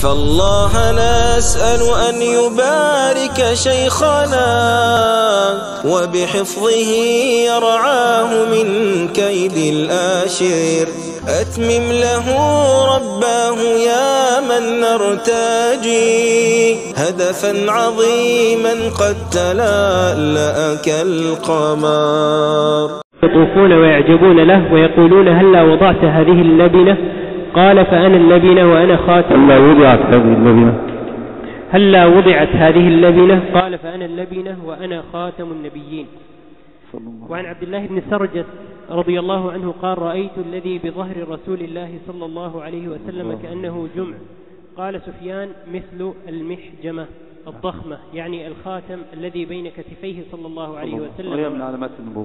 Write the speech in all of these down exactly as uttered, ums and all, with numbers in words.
فالله نسأل أن يبارك شيخنا وبحفظه يرعاه من كيد الآشر. أتمم له رباه يا من نرتجي هدفا عظيما قد تلألأ كالقمر. يطوفون ويعجبون له ويقولون هلا وضعت هذه اللبنة؟ قال فأنا اللبنة وأنا خاتم. هلا وضعت هذه اللبنة؟ هلا وضعت هذه اللبنة؟ قال فأنا اللبنة وأنا خاتم النبيين. وعن عبد الله بن سرجس رضي الله عنه قال رأيت الذي بظهر رسول الله صلى الله عليه وسلم كأنه جمع. قال سفيان مثل المحجمة الضخمة، يعني الخاتم الذي بين كتفيه صلى الله عليه وسلم. وهي من علامات النبوة.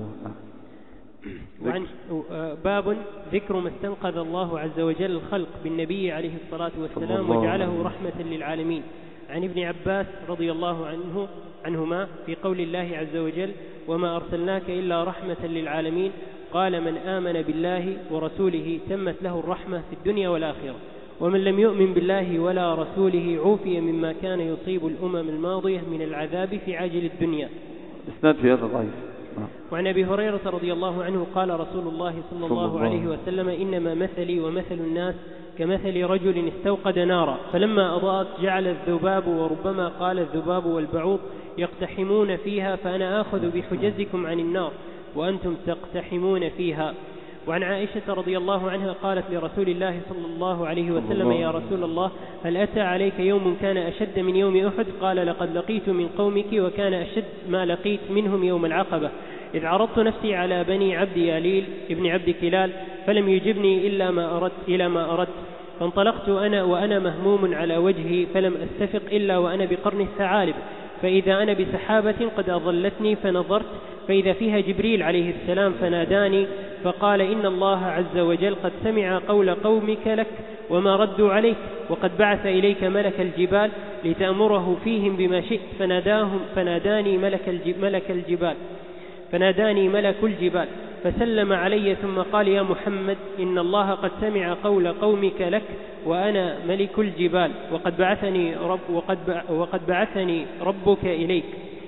وعن باب ذكر ما استنقذ الله عز وجل الخلق بالنبي عليه الصلاة والسلام وجعله رحمة للعالمين. عن ابن عباس رضي الله عنه عنهما في قول الله عز وجل وما أرسلناك إلا رحمة للعالمين قال من آمن بالله ورسوله تمت له الرحمة في الدنيا والآخرة ومن لم يؤمن بالله ولا رسوله عوفي مما كان يصيب الأمم الماضية من العذاب في عاجل الدنيا. اسناد في هذا ضعيف. وعن أبي هريرة رضي الله عنه قال رسول الله صلى الله عليه وسلم إنما مثلي ومثل الناس كمثل رجل استوقد نارا فلما أضاءت جعل الذباب وربما قال الذباب والبعوض يقتحمون فيها فأنا آخذ بحجزكم عن النار وأنتم تقتحمون فيها. وعن عائشة رضي الله عنها قالت لرسول الله صلى الله عليه وسلم يا رسول الله هل أتى عليك يوم كان أشد من يوم أحد؟ قال لقد لقيت من قومك وكان أشد ما لقيت منهم يوم العقبة إذ عرضت نفسي على بني عبد ياليل ابن عبد كلال فلم يجبني إلا ما أردت إلى ما أردت فانطلقت أنا وأنا مهموم على وجهي فلم أستفق إلا وأنا بقرن الثعالب فإذا أنا بسحابة قد أظلتني فنظرت فإذا فيها جبريل عليه السلام فناداني فقال إن الله عز وجل قد سمع قول قومك لك وما ردوا عليك وقد بعث إليك ملك الجبال لتأمره فيهم بما شئت فناداهم فناداني ملك الجبال, ملك الجبال فناداني ملك الجبال فسلم علي ثم قال يا محمد إن الله قد سمع قول قومك لك وأنا ملك الجبال وقد بعثني, رب وقد وقد بعثني ربك إليك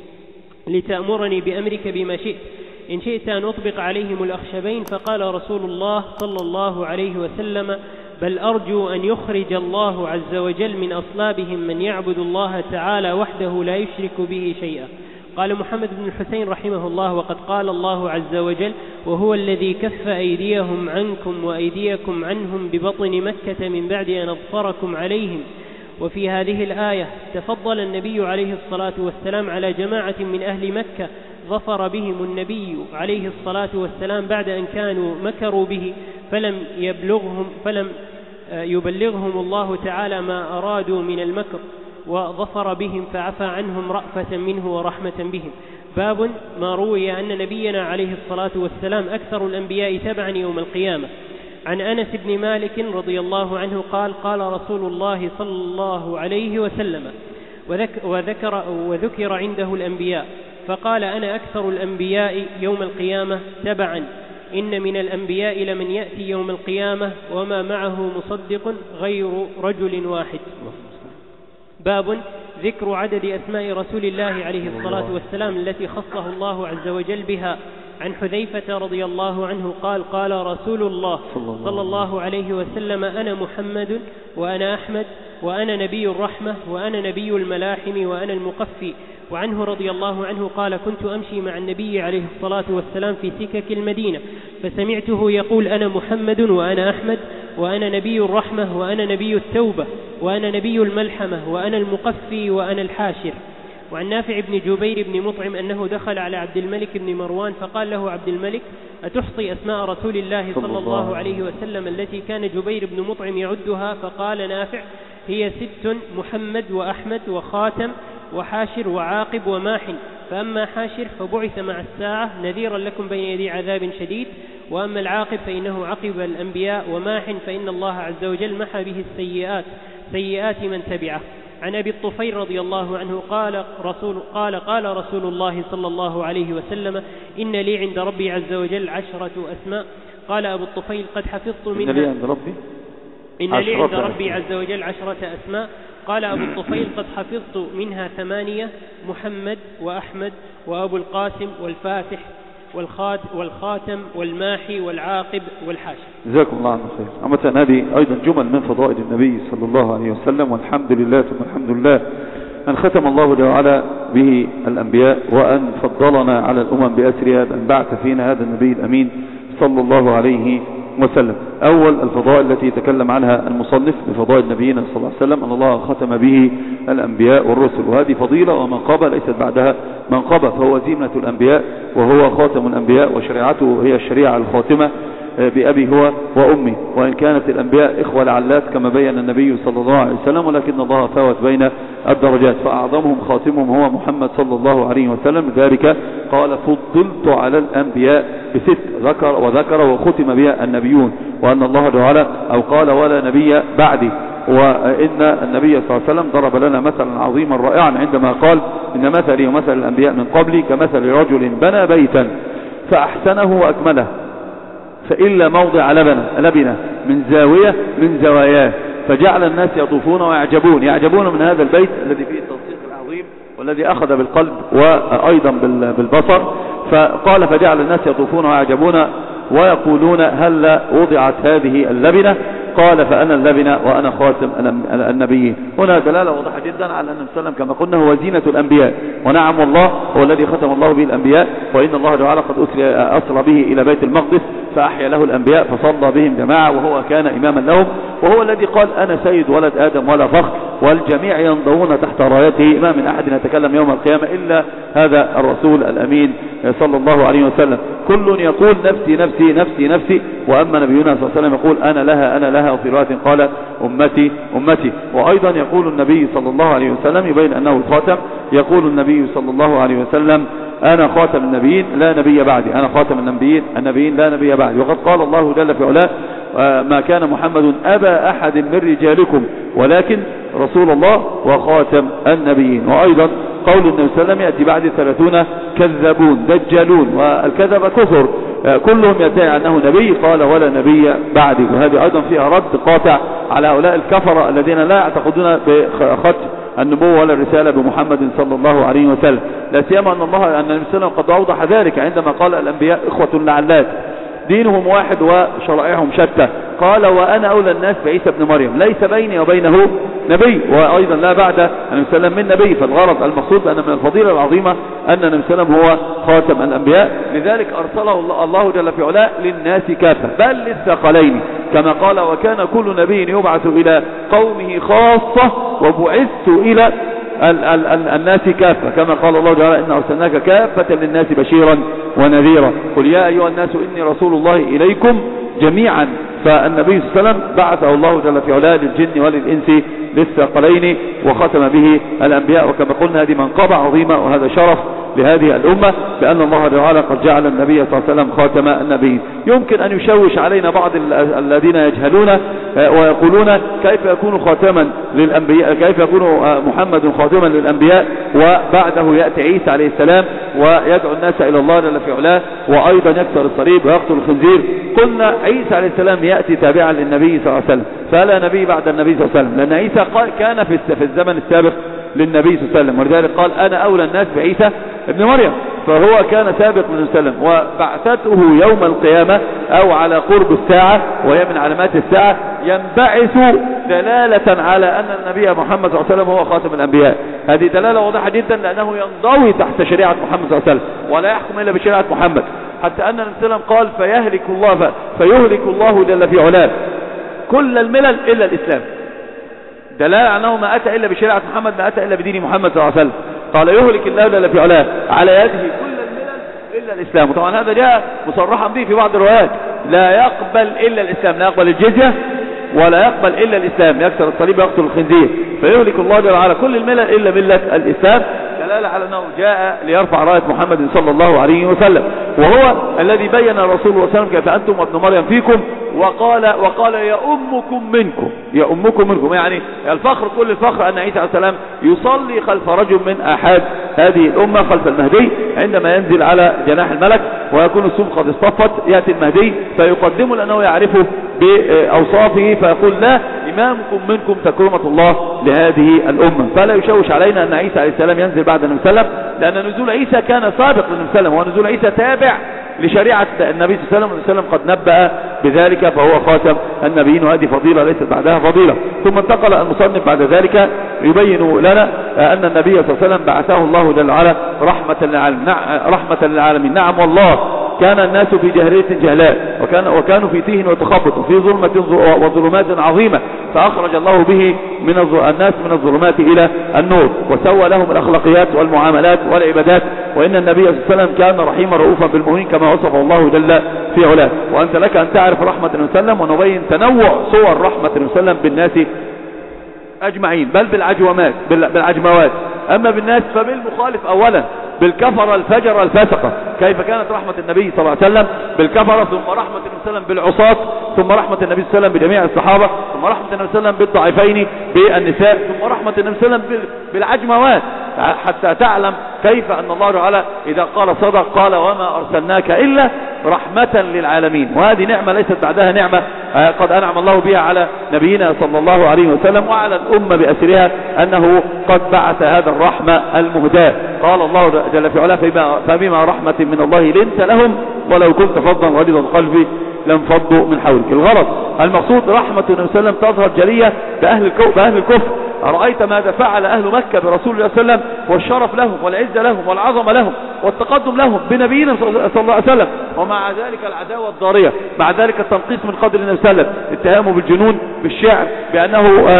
لتأمرني بأمرك بما شئت إن شئت أن أطبق عليهم الأخشبين فقال رسول الله صلى الله عليه وسلم بل أرجو أن يخرج الله عز وجل من أصلابهم من يعبد الله تعالى وحده لا يشرك به شيئا. قال محمد بن الحسين رحمه الله وقد قال الله عز وجل وهو الذي كف أيديهم عنكم وأيديكم عنهم ببطن مكة من بعد أن أظفركم عليهم. وفي هذه الآية تفضل النبي عليه الصلاة والسلام على جماعة من أهل مكة ظفر بهم النبي عليه الصلاة والسلام بعد أن كانوا مكروا به فلم يبلغهم فلم يبلغهم الله تعالى ما أرادوا من المكر وظفر بهم فعفى عنهم رأفة منه ورحمة بهم. باب ما روي أن نبينا عليه الصلاة والسلام أكثر الأنبياء تبعا يوم القيامة. عن أنس بن مالك رضي الله عنه قال قال رسول الله صلى الله عليه وسلم وذكر, وذكر عنده الأنبياء فقال أنا أكثر الأنبياء يوم القيامة تبعا إن من الأنبياء لمن يأتي يوم القيامة وما معه مصدق غير رجل واحد. باب ذكر عدد أسماء رسول الله عليه الصلاة والسلام التي خصه الله عز وجل بها. عن حذيفة رضي الله عنه قال قال رسول الله صلى الله عليه وسلم أنا محمد وأنا أحمد وأنا نبي الرحمة وأنا نبي الملاحم وأنا المقفي. وعنه رضي الله عنه قال كنت أمشي مع النبي عليه الصلاة والسلام في سكك المدينة فسمعته يقول أنا محمد وأنا أحمد وأنا نبي الرحمة وأنا نبي التوبة وأنا نبي الملحمة وأنا المقفي وأنا الحاشر. وعن نافع بن جبير بن مطعم أنه دخل على عبد الملك بن مروان فقال له عبد الملك أتحصي أسماء رسول الله صلى الله عليه وسلم التي كان جبير بن مطعم يعدها؟ فقال نافع هي ست محمد وأحمد وخاتم وحاشر وعاقب وماحن فأما حاشر فبعث مع الساعة نذيرا لكم بين يدي عذاب شديد وأما العاقب فإنه عقب الأنبياء وماحن فإن الله عز وجل محى به السيئات سيئات من تبعه. عن أبي الطفيل رضي الله عنه قال رسول قال قال رسول الله صلى الله عليه وسلم إن لي عند ربي عز وجل عشرة أسماء. قال أبو الطفيل قد حفظت منها. إن لي عند ربي إن لي عند ربي عز وجل عشرة أسماء. قال أبو الطفيل قد حفظت منها ثمانية: محمد وأحمد وأبو القاسم والفاتح والخاتم والماحي والعاقب والحاشر. جزاكم الله خير. أما هذه أيضا جمل من فضائل النبي صلى الله عليه وسلم، والحمد لله ثم الحمد لله أن ختم الله تعالى به الأنبياء، وأن فضلنا على الأمم بأسرها، بأن بعث فينا هذا النبي الأمين صلى الله عليه وسلم. أول الفضائل التي يتكلم عنها المصنف بفضائل نبينا صلى الله عليه وسلم أن الله ختم به الأنبياء والرسل، وهذه فضيلة ومنقبة ليست بعدها منقبة، فهو زينة الأنبياء وهو خاتم الأنبياء، وشريعته هي الشريعة الخاتمة بأبي هو وأمي، وإن كانت الأنبياء إخوة لعلات كما بين النبي صلى الله عليه وسلم، ولكن الله فاوت بين الدرجات، فأعظمهم خاتمهم هو محمد صلى الله عليه وسلم. لذلك قال فضلت على الأنبياء بست، ذكر وذكر وختم بها النبيون، وأن الله تعالى أو قال ولا نبي بعدي، وإن النبي صلى الله عليه وسلم ضرب لنا مثلا عظيما رائعا عندما قال إن مثلي ومثل الأنبياء من قبلي كمثل رجل بنى بيتا فأحسنه وأكمله، فإلا موضع لبنة لبنة من زاوية من زواياه، فجعل الناس يطوفون ويعجبون يعجبون من هذا البيت الذي فيه التنسيق العظيم والذي أخذ بالقلب وأيضا بالبصر. فقال فجعل الناس يطوفون ويعجبون ويقولون هل وضعت هذه اللبنة؟ قال فأنا اللبنة وأنا خاتم النبيين. هنا دلالة واضحة جدا على أن النبي كما قلنا هو زينة الأنبياء، ونعم الله هو الذي ختم الله به الأنبياء، وإن الله تعالى قد أسرى به إلى بيت المقدس فأحيا له الأنبياء فصلى بهم جماعة، وهو كان إماما لهم، وهو الذي قال أنا سيد ولد آدم ولا فخر، والجميع ينضون تحت رايته، ما من أحد يتكلم يوم القيامة إلا هذا الرسول الأمين صلى الله عليه وسلم. كل يقول نفسي نفسي نفسي نفسي، وأما نبينا صلى الله عليه وسلم يقول أنا لها أنا لها، وفي رواية قال أمتي أمتي. وأيضا يقول النبي صلى الله عليه وسلم يبين أنه الخاتم، يقول النبي صلى الله عليه وسلم أنا خاتم النبيين لا نبي بعدي، أنا خاتم النبيين النبيين لا نبي بعدي. وقد قال الله جل في علاه ما كان محمد أبا أحد من رجالكم ولكن رسول الله وخاتم النبيين. وأيضا قول النبي صلى الله عليه وسلم يأتي بعد ثلاثون كذابون دجالون، والكذب كثر كلهم يدعي أنه نبي، قال ولا نبي بعدي. وهذه أيضا فيها رد قاطع على هؤلاء الكفرة الذين لا يعتقدون بختم النبوة ولا الرسالة بمحمد صلى الله عليه وسلم، لا سيما أن الله أن النبي صلى الله عليه وسلم قد أوضح ذلك عندما قال الأنبياء إخوة لعلات دينهم واحد وشرائعهم شتى. قال وأنا أولى الناس بعيسى ابن مريم ليس بيني وبينه نبي، وأيضا لا بعد النبي صلى الله عليه وسلم من نبي. فالغرض المقصود أن من الفضيلة العظيمة أن النبي صلى الله عليه وسلم هو خاتم الأنبياء، لذلك أرسله الله جل في علاه للناس كافة بل للثقلين، كما قال وكان كل نبي يبعث إلى قومه خاصة وبعثت إلى ال ال ال الناس كافة، كما قال الله تعالى إن أرسلناك كافة للناس بشيرا ونذيرا، قل يا أيها الناس إني رسول الله إليكم جميعا. فالنبي صلى الله عليه وسلم بعثه الله جل في علاه للجن وللإنس للثقلين وختم به الأنبياء، وكما قلنا هذه منقبة عظيمة وهذا شرف لهذه الأمة بأن الله تعالى قد جعل النبي صلى الله عليه وسلم خاتم النبيين. يمكن أن يشوش علينا بعض الذين يجهلون ويقولون كيف يكون خاتما للأنبياء، كيف يكون محمد خاتما للأنبياء وبعده يأتي عيسى عليه السلام ويدعو الناس إلى الله جل في علاه وأيضا يكسر الصليب ويقتل الخنزير. قلنا عيسى عليه السلام يأتي تابعا للنبي صلى الله عليه وسلم، فلا نبي بعد النبي صلى الله عليه وسلم، لأن عيسى كان في الزمن السابق للنبي صلى الله عليه وسلم، ولذلك قال أنا أولى الناس بعيسى ابن مريم، فهو كان سابق للنبي صلى الله عليه وسلم. وبعثته يوم القيامة أو على قرب الساعة وهي من علامات الساعة ينبعث دلالة على أن النبي محمد صلى الله عليه وسلم هو خاتم الأنبياء. هذه دلالة واضحة جدا لأنه ينضوي تحت شريعة محمد صلى الله عليه وسلم ولا يحكم إلا بشريعة محمد، حتى أن النبي صلى الله عليه وسلم قال فيهلك الله فيهلك الله جل في علاه كل الملل إلا الإسلام، دلالة أنه ما أتى إلا بشريعة محمد، ما أتى إلا بدين محمد صلى الله عليه وسلم. قال يهلك الله جل في علاه على يده كل الملل إلا الإسلام، وطبعا هذا جاء مصرحا به في بعض الروايات، لا يقبل إلا الإسلام، لا يقبل الجزية ولا يقبل إلا الإسلام، يكسر الصليب ويقتل الخنزير، فيهلك الله جل على كل الملل إلا ملة الإسلام، دلالة على أنه جاء ليرفع راية محمد صلى الله عليه وسلم، وهو الذي بين الرسول صلى الله عليه وسلم كيف أنتم وابن مريم فيكم، وقال وقال يا أمكم منكم، يا أمكم منكم، يعني الفخر كل الفخر أن عيسى عليه السلام يصلي خلف رجل من أحد هذه الأمة خلف المهدي عندما ينزل على جناح الملك، ويكون السوق قد اصطفت، يأتي المهدي فيقدمه لأنه يعرفه بأوصافه فيقول لا إمامكم منكم تكرمة الله لهذه الأمة. فلا يشوش علينا أن عيسى عليه السلام ينزل بعد النبي صلى الله عليه وسلم، لأن نزول عيسى كان سابق للنبي صلى الله عليه وسلم، ونزول عيسى تابع لشريعة النبي صلى الله عليه وسلم قد نبأ بذلك، فهو خاتم النبيين وهذه فضيلة ليست بعدها فضيلة. ثم انتقل المصنف بعد ذلك يبين لنا أن النبي صلى الله عليه وسلم بعثه الله جل وعلا رحمة للعالمين. رحمة للعالمين نعم والله، كان الناس في جاهلية جهلاء، وكان وكانوا في تيه وتخبط وفي ظلمة وظلمات عظيمة، فأخرج الله به من الناس من الظلمات إلى النور، وسوى لهم الأخلاقيات والمعاملات والعبادات. وإن النبي صلى الله عليه وسلم كان رحيما رؤوفا بالمؤمنين كما وصفه الله جل في علاه. وأنت لك أن تعرف رحمة النبي صلى الله عليه وسلم، ونبين تنوع صور رحمة النبي صلى الله عليه وسلم بالناس أجمعين، بل بالعجومات بالعجموات. أما بالناس فبالمخالف أولا، بالكفر الفجر الفاسقة، كيف كانت رحمة النبي صلى الله عليه وسلم بالكفرة، ثم رحمة النبي صلى الله عليه وسلم بالعصاة، ثم رحمة النبي صلى الله عليه وسلم بجميع الصحابة، ثم رحمة النبي صلى الله عليه وسلم بالضعيفين بالنساء، ثم رحمة النبي صلى الله عليه وسلم بالعجموات، حتى تعلم كيف أن الله تعالى إذا قال صدق قال وما أرسلناك إلا رحمة للعالمين. وهذه نعمة ليست بعدها نعمة قد أنعم الله بها على نبينا صلى الله عليه وسلم وعلى الأمة بأسرها، أنه قد بعث هذا الرحمة المهداة. قال الله جل في علاه فبما رحمة من الله لنت لهم ولو كنت فظا غليظ القلب لانفضوا من حولك. الغرض المقصود رحمة النبي صلى الله عليه وسلم تظهر جلية بأهل بأهل الكفر. أرأيت ماذا فعل أهل مكة برسول الله صلى الله عليه وسلم، والشرف لهم والعزة لهم والعظمة لهم والتقدم لهم بنبينا صلى الله عليه وسلم، ومع ذلك العداوة الضارية، مع ذلك التنقيص من قدر النبي صلى الله عليه وسلم، اتهامه بالجنون بالشعر بأنه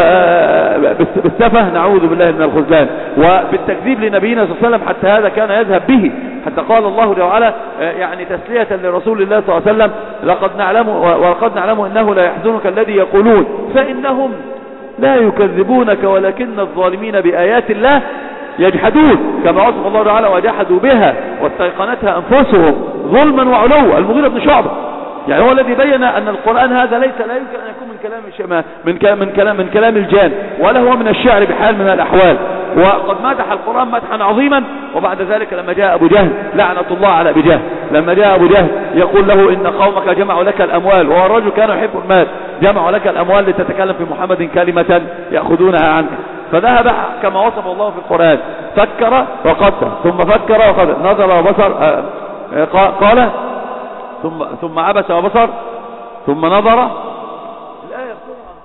بالسفه نعوذ بالله من الخذلان، وبالتكذيب لنبينا صلى الله عليه وسلم، حتى هذا كان يذهب به، حتى قال الله تعالى يعني تسلية لرسول الله صلى الله عليه وسلم لقد نعلم ولقد نعلم انه لا يحزنك الذي يقولون فإنهم لا يكذبونك ولكن الظالمين بآيات الله يجحدون، كما وصف الله تعالى وجحدوا بها واستيقنتها أنفسهم ظلما وعلوا. المغيرة بن شعبة يعني هو الذي بين أن القرآن هذا ليس لا يمكن أن يكون من كلام الشمال من كلام من كلام من كلام الجان، ولا هو من الشعر بحال من الأحوال. وقد مدح القرآن مدحا عظيما. وبعد ذلك لما جاء أبو جهل لعنة الله على أبي جهل، لما جاء أبو جهل يقول له إن قومك جمعوا لك الأموال، وهو الرجل كان يحب المال، جمعوا لك الأموال لتتكلم في محمد كلمة يأخذونها عنك، فذهب كما وصف الله في القرآن فكر وقدر ثم فكر وقدر نظر وبصر قال ثم ثم عبس وبصر ثم نظر. الآية بسرعة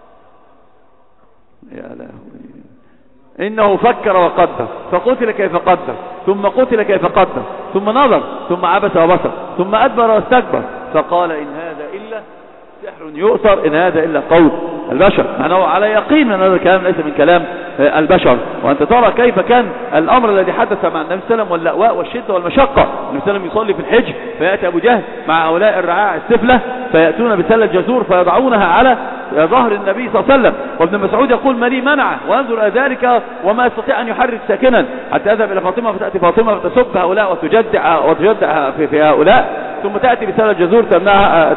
يا لهوي. إنه فكر وقدر فقتل كيف قدر ثم قتل كيف قدر ثم نظر ثم عبس وبصر ثم أدبر واستكبر فقال إن هذا إلا سحر يؤثر، إن هذا إلا قول البشر. أنا على يقين أن هذا الكلام ليس من كلام البشر. وأنت ترى كيف كان الأمر الذي حدث مع النبي صلى الله عليه وسلم واللأواء والشدة والمشقة. النبي صلى الله عليه وسلم يصلي في الحج فيأتي أبو جهل مع هؤلاء الرعاع السفلة فيأتون بسلة جزور فيضعونها على ظهر النبي صلى الله عليه وسلم، وابن مسعود يقول ما لي منعه وينظر إلى ذلك وما يستطيع أن يحرك ساكنا، حتى يذهب إلى فاطمة فتأتي فاطمة فتسب هؤلاء وتجدع وتجدع في, في هؤلاء، ثم تأتي بسلة جزور تمنعها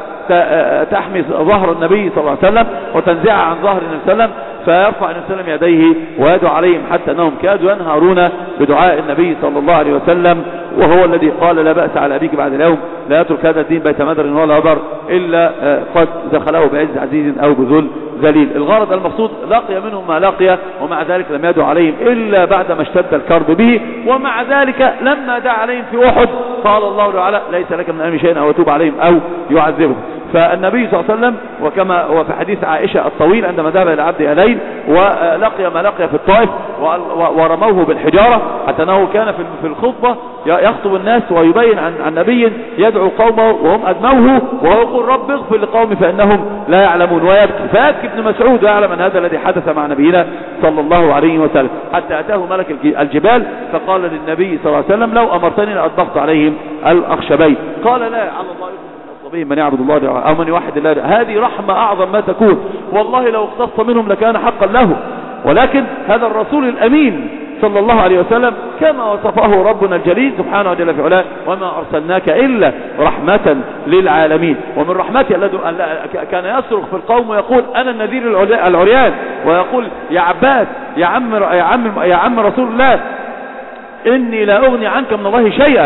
تحمي ظهر النبي صلى الله عليه وسلم وتنزعها عن ظهر النبي صلى الله عليه وسلم، فيرفع النبي صلى الله عليه وسلم يديه ويدعو عليهم حتى أنهم كادوا ينهارون بدعاء النبي صلى الله عليه وسلم، وهو الذي قال لا بأس على أبيك بعد اليوم، لا يترك هذا الدين بيت مدر ولا هدر إلا قد دخله بعز عزيز أو بذل ذليل. الغرض المقصود لقي منهم ما لقي، ومع ذلك لم يدعو عليهم إلا بعدما اشتد الكرب به، ومع ذلك لما دعا عليهم في أحد قال الله تعالى ليس لك من أمر شيء أو يتوب عليهم أو يعذبهم. فالنبي صلى الله عليه وسلم وكما وفي حديث عائشة الطويل عندما ذهب إلى عبد ألين ولقي ما لقي في الطائف ورموه بالحجارة، حتى أنه كان في الخطبة يخطب الناس ويبين عن, عن نبي يدعو قومه وهم أدموه وهو يقول رب اغفر لقومي فإنهم لا يعلمون، ويبكي فيبكي ابن مسعود ويعلم أن هذا الذي حدث مع نبينا صلى الله عليه وسلم، حتى أتاه ملك الجبال فقال للنبي صلى الله عليه وسلم لو أمرتني لأطبقت عليهم الأخشبين، قال لا على الله من يعبد الله أو من يوحد الله. هذه رحمة أعظم ما تكون، والله لو اختص منهم لكان حقا له، ولكن هذا الرسول الأمين صلى الله عليه وسلم كما وصفه ربنا الجليل سبحانه وتعالى في علاه وما أرسلناك إلا رحمة للعالمين. ومن رحمته الذي كان يصرخ في القوم ويقول أنا النذير العريان، ويقول يا عباس يا عم, يا عم, يا عم رسول الله إني لا أغني عنك من الله شيئا،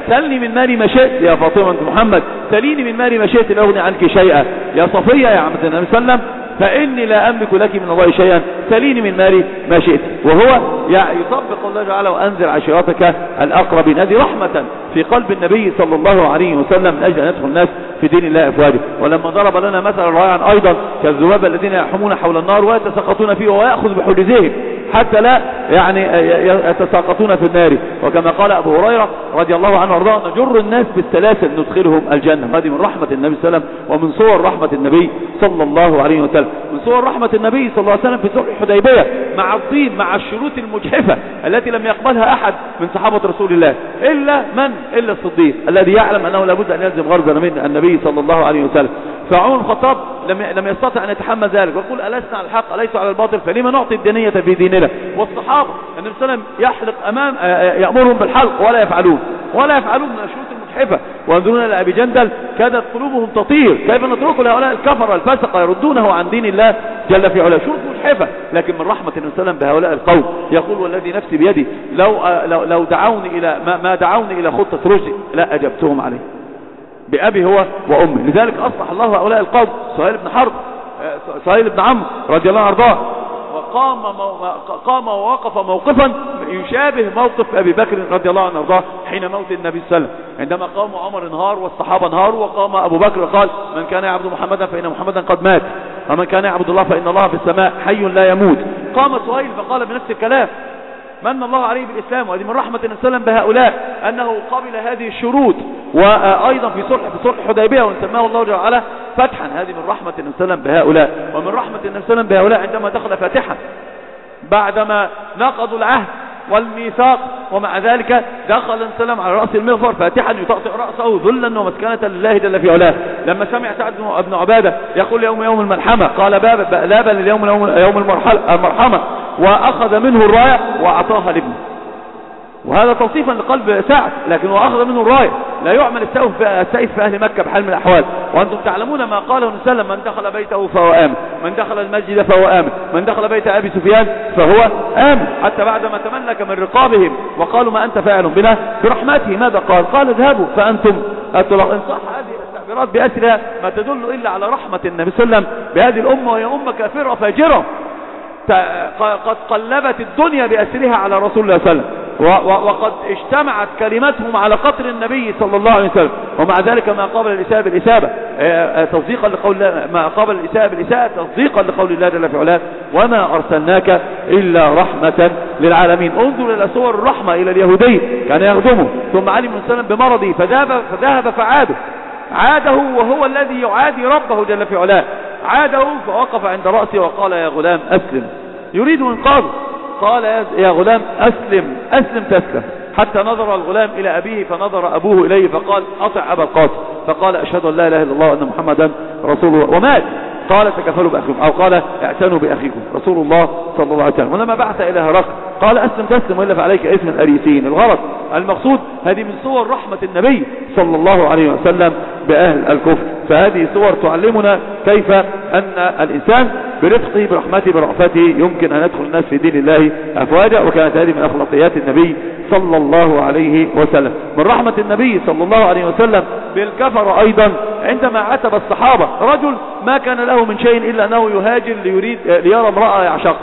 سلني من مالي ما شئت يا فاطمة محمد، سليني من مالي ما شئت لا أغني عنك شيئا. يا صفية يا عمة النبي صلى الله عليه وسلم فإني لا أملك لك من الله شيئا، سليني من مالي ما شئت. وهو يطبق الله تعالى وأنذر عشيرتك الأقربين. هذه رحمة في قلب النبي صلى الله عليه وسلم من أجل أن يدخل الناس في دين الله أفواجا. ولما ضرب لنا مثلا رائعا أيضا كالذباب الذين يحمون حول النار ويتساقطون فيه ويأخذ بحجزهم حتى لا يعني يتساقطون في النار. وكما قال أبو هريرة رضي الله عنه وارضاه نجر الناس بالسلاسل ندخلهم الجنة. هذه من رحمة النبي صلى الله عليه وسلم ومن صور رحمة النبي صلى الله عليه وسلم. من صور رحمة النبي صلى الله عليه وسلم في صلح الحديبية مع الضيم مع الشروط المجحفة التي لم يقبلها أحد من صحابة رسول الله إلا من إلا الصديق الذي يعلم أنه لابد أن يلزم غرزا من النبي صلى الله عليه وسلم. فعمر الخطاب لم لم يستطع أن يتحمل ذلك ويقول ألسنا على الحق أليس على الباطل فلما نعطي الدينية في ديننا. والصحابة النبي صلى الله عليه وسلم يحلق أمام يأمرهم بالحلق ولا يفعلون ولا يفعلون من الشروط المجحفة. وانظرون إلى أبي جندل كادت قلوبهم تطير كيف نترك لهؤلاء الكفر الفسق يردونه عن دين الله جل في علاه. شروط مجحفة لكن من رحمة النبي صلى الله عليه وسلم بهؤلاء القوم يقول والذي نفسي بيدي لو لو, لو دعوني إلى ما, ما دعوني إلى خطة رشد لا أجبتهم عليه بأبي هو وأمي. لذلك أصلح الله هؤلاء القوم. سهيل بن حرب سهيل بن عمرو رضي الله عنه وارضاه وقام قام ووقف موقفا يشابه موقف أبي بكر رضي الله عنه وارضاه حين موت النبي صلى الله عليه وسلم عندما قام عمر انهار والصحابة انهاروا وقام أبو بكر قال من كان يعبد محمدا فإن محمدا قد مات ومن كان يعبد الله فإن الله في السماء حي لا يموت. قام سهيل فقال بنفس الكلام من الله عليه بالإسلام. وهذه من رحمة النبي صلى الله عليه وسلم بهؤلاء أنه قبل هذه الشروط. وأيضا في صلح في صلح الحديبية ونسماه الله جل وعلا فتحا. هذه من رحمة النبي صلى الله عليه وسلم بهؤلاء. ومن رحمة النبي صلى الله عليه وسلم بهؤلاء عندما دخل فاتحا بعدما نقضوا العهد والميثاق ومع ذلك دخل النبي صلى الله عليه وسلم على رأس المغفر فاتحا يطأطئ رأسه ذلا ومسكنة لله جل في علاه. لما سمع سعد بن عبادة يقول يوم يوم الملحمة قال باب لا بل اليوم يوم, يوم المرحمة وأخذ منه الراية وأعطاها لابنه. وهذا توصيفا لقلب سعد لكن وأخذ منه الراية. لا يعمل السيف في أهل مكة بحال من الأحوال. وأنتم تعلمون ما قاله النبي صلى الله عليه وسلم من دخل بيته فهو آمن من دخل المسجد فهو آمن من دخل بيت أبي سفيان فهو آمن. حتى بعدما تملك من رقابهم وقالوا ما أنت فاعل بنا برحمته ماذا قال قال اذهبوا فأنتم الطلاق. إن صح هذه التعبيرات بأسرها ما تدل إلا على رحمة النبي صلى الله عليه وسلم بهذه الأمة وهي أمة كافرة فاجرة قد قلبت الدنيا بأسرها على رسول الله صلى الله عليه وسلم وقد اجتمعت كلمتهم على قتل النبي صلى الله عليه وسلم. ومع ذلك ما قابل الإساءة بالإساءة تصديقا لقول الله ما قابل الإساءة بالإساءة تصديقا لقول الله جل في علاه وما أرسلناك إلا رحمة للعالمين. انظر إلى صور الرحمة إلى اليهودي كان يخدمه ثم علم النبي صلى الله عليه وسلم بمرضه فذهب فذهب فعاده عاده وهو الذي يعادي ربه جل في علاه. عاده فوقف عند رأسه وقال يا غلام أسلم يريد إنقاذه. قال يا غلام أسلم أسلم تسلم. حتى نظر الغلام إلى أبيه فنظر أبوه إليه فقال أطع أبا القاسم فقال أشهد أن لا إله إلا الله وأن محمدا رسول الله ومات. قال تكفلوا بأخيكم أو قال اعتنوا بأخيكم رسول الله صلى الله عليه وسلم. ولما بعث إلى هرقل قال أسلم تسلم وإلا فعليك اسم الأريسين. الغرض المقصود هذه من صور رحمة النبي صلى الله عليه وسلم بأهل الكفر. فهذه صور تعلمنا كيف أن الإنسان برفقه برحمته برأفته يمكن أن يدخل الناس في دين الله أفواجا. وكانت هذه من أخلاقيات النبي صلى الله عليه وسلم. من رحمة النبي صلى الله عليه وسلم بالكفر أيضا عندما عتب الصحابة رجل ما كان له من شيء إلا أنه يهاجر ليريد ليرى امرأة يعشق.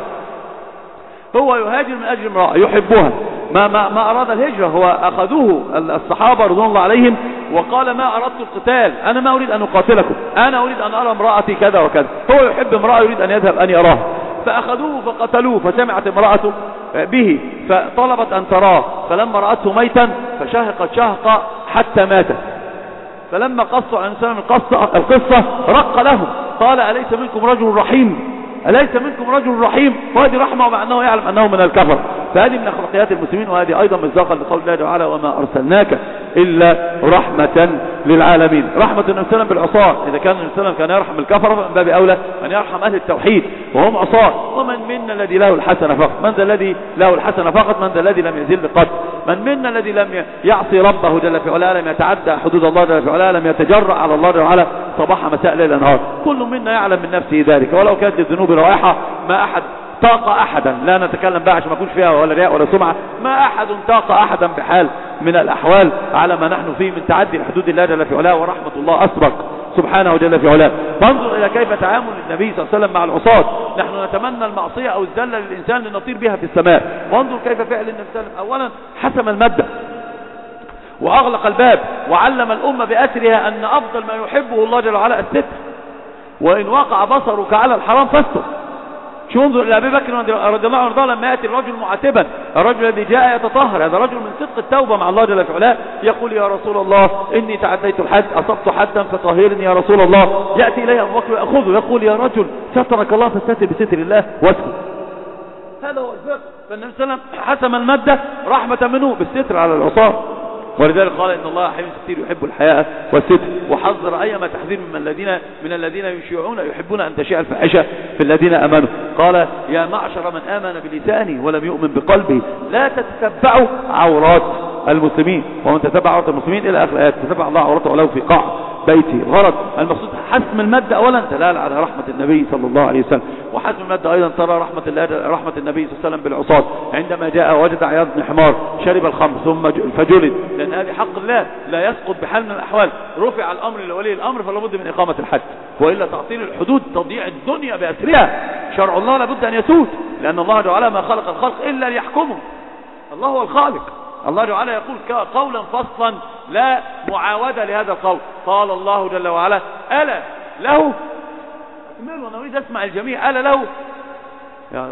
هو يهاجر من أجل امرأة يحبها ما, ما, ما أراد الهجرة. هو أخذوه الصحابة رضوان الله عليهم وقال ما أردت القتال أنا ما أريد أن أقاتلكم أنا أريد أن أرى امرأتي كذا وكذا. هو يحب امرأة يريد أن يذهب أن يراها فأخذوه فقتلوه. فسمعت امرأته به فطلبت أن تراه فلما رأته ميتا فشهقت شهقة حتى ماتت. فلما قصوا عن سلام القصة, القصة رق لهم قال أليس منكم رجل رحيم أليس منكم رجل رحيم. وهذه رحمة مع أنه يعلم أنه من الكفر. فهذه من أخلاقيات المسلمين وهذه أيضا مصداقا لقول الله تعالى وما أرسلناك إلا رحمة للعالمين. رحمة النبي صلى الله عليه وسلم بالعصاة. إذا كان النبي صلى الله عليه وسلم كان يرحم الكفر فمن باب أولى أن يرحم أهل التوحيد وهم عصاة. ومن منا الذي له الحسنة فقط من ذا الذي له الحسنة فقط من ذا الذي لم يزل قط من منا الذي لم يعصي ربه جل في علاه لم يتعدى حدود الله جل في علاه لم يتجرأ على الله جل وعلا صباح مساء ليل نهار. كل منا يعلم من نفسه ذلك ولو كانت الذنوب روائحة ما أحد طاق أحدا لا نتكلم بقى عشان ما يكونش فيها ولا رياء ولا سمعة ما أحد طاق أحدا بحال من الأحوال على ما نحن فيه من تعدي حدود الله جل في علاه، ورحمة الله أسبق سبحانه جل في علاه. فانظر إلى كيف تعامل النبي صلى الله عليه وسلم مع العصاة. نحن نتمنى المعصية أو الذلة للإنسان لنطير بها في السماء، وانظر كيف فعل النبي صلى الله عليه وسلم. أولا حسم المبدأ وأغلق الباب، وعلم الأمة بأسرها أن أفضل ما يحبه الله جل وعلا الستر، وإن وقع بصرك على الحرام فاستر. شو انظر إلى أبي بكر رضي الله عنه لما يأتي الرجل معاتبا، الرجل الذي جاء يتطهر، هذا رجل من صدق التوبة مع الله جل في علاه، يقول يا رسول الله إني تعديت الحد، أصبت حدا فطهرني يا رسول الله. يأتي إليه أبو بكر يأخذه يقول يا رجل سترك الله فاستتر بستر الله واسكت. هذا هو الفقه. فالنبي صلى الله عليه وسلم حسم المادة رحمة منه بالستر على العصاة، ولذلك قال إن الله حليم ستير يحب الحياء والستر، وحذر أيما تحذير من الذين من الذين يشيعون يحبون أن تشيع الفاحشة في الذين آمنوا. قال يا معشر من آمن بلسانه ولم يؤمن بقلبه لا تتتبعوا عورات المسلمين، ومن تتبع عورات المسلمين إلى آخر الآيات تتبع الله عورته ولو في قاع بيته. الغرض المقصود حسم المادة أولا دلالة على رحمة النبي صلى الله عليه وسلم، وحسم المادة أيضا ترى رحمة الله رحمة النبي صلى الله عليه وسلم بالعصاة. عندما جاء وجد عياض بن حمار شرب الخمر ثم فجلد، لأن هذه حق الله لا يسقط بحال من الأحوال. رفع الأمر لولي الأمر فلا بد من إقامة الحد، وإلا تعطيل الحدود تضيع الدنيا بأسرها. شرع الله لابد أن يسود، لأن الله تعالى ما خلق الخلق إلا ليحكمه. الله هو الخالق. الله تعالى يقول قولا فصلا لا معاودة لهذا القول. قال الله جل وعلا ألا له، أكمل وأنا أريد أسمع الجميع. ألا له يا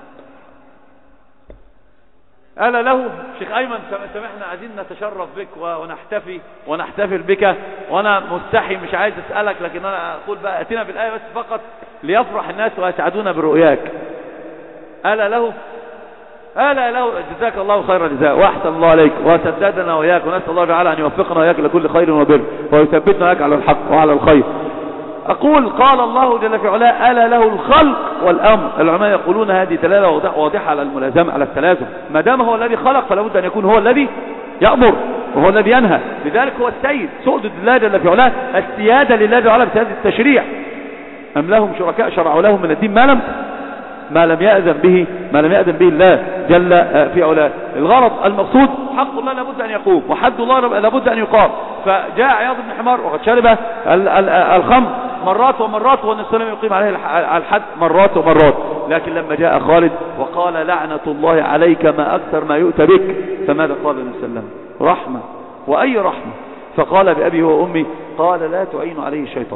ألا له شيخ أيمن سمحنا عايزين نتشرف بك ونحتفي ونحتفل بك، وأنا مستحي مش عايز أسألك، لكن أنا أقول بقى أتينا بالآية بس فقط ليفرح الناس ويسعدون برؤياك. ألا له ألا له جزاك الله خير الجزاء وأحسن الله عليك وسددنا وإياك، ونسأل الله تعالى أن يوفقنا وإياك لكل خير وبر ويثبتنا وإياك على الحق وعلى الخير. أقول قال الله جل في علاه ألا له الخلق والأمر. العلماء يقولون هذه دلالة واضحة على الملازمة على التلازم، ما دام هو الذي خلق فلا بد أن يكون هو الذي يأمر وهو الذي ينهى، لذلك هو السيد. سؤدد الله جل في علاه السيادة لله جل وعلا بسيادة التشريع. أم لهم شركاء شرعوا لهم من الدين ما لم ما لم يأذن به ما لم يأذن به الله جل في علاه. الغرض المقصود حق الله لابد أن يقوم، وحد الله لابد أن يقام. فجاء عياض بن حمار وقد شرب الخمر مرات ومرات، والنبي صلى الله عليه وسلم يقيم عليه الحد مرات ومرات. لكن لما جاء خالد وقال لعنة الله عليك ما أكثر ما يؤتى بك، فماذا قال النبي صلى الله عليه وسلم؟ رحمة، وأي رحمة؟ فقال بأبي وأمي قال لا تعين عليه الشيطان،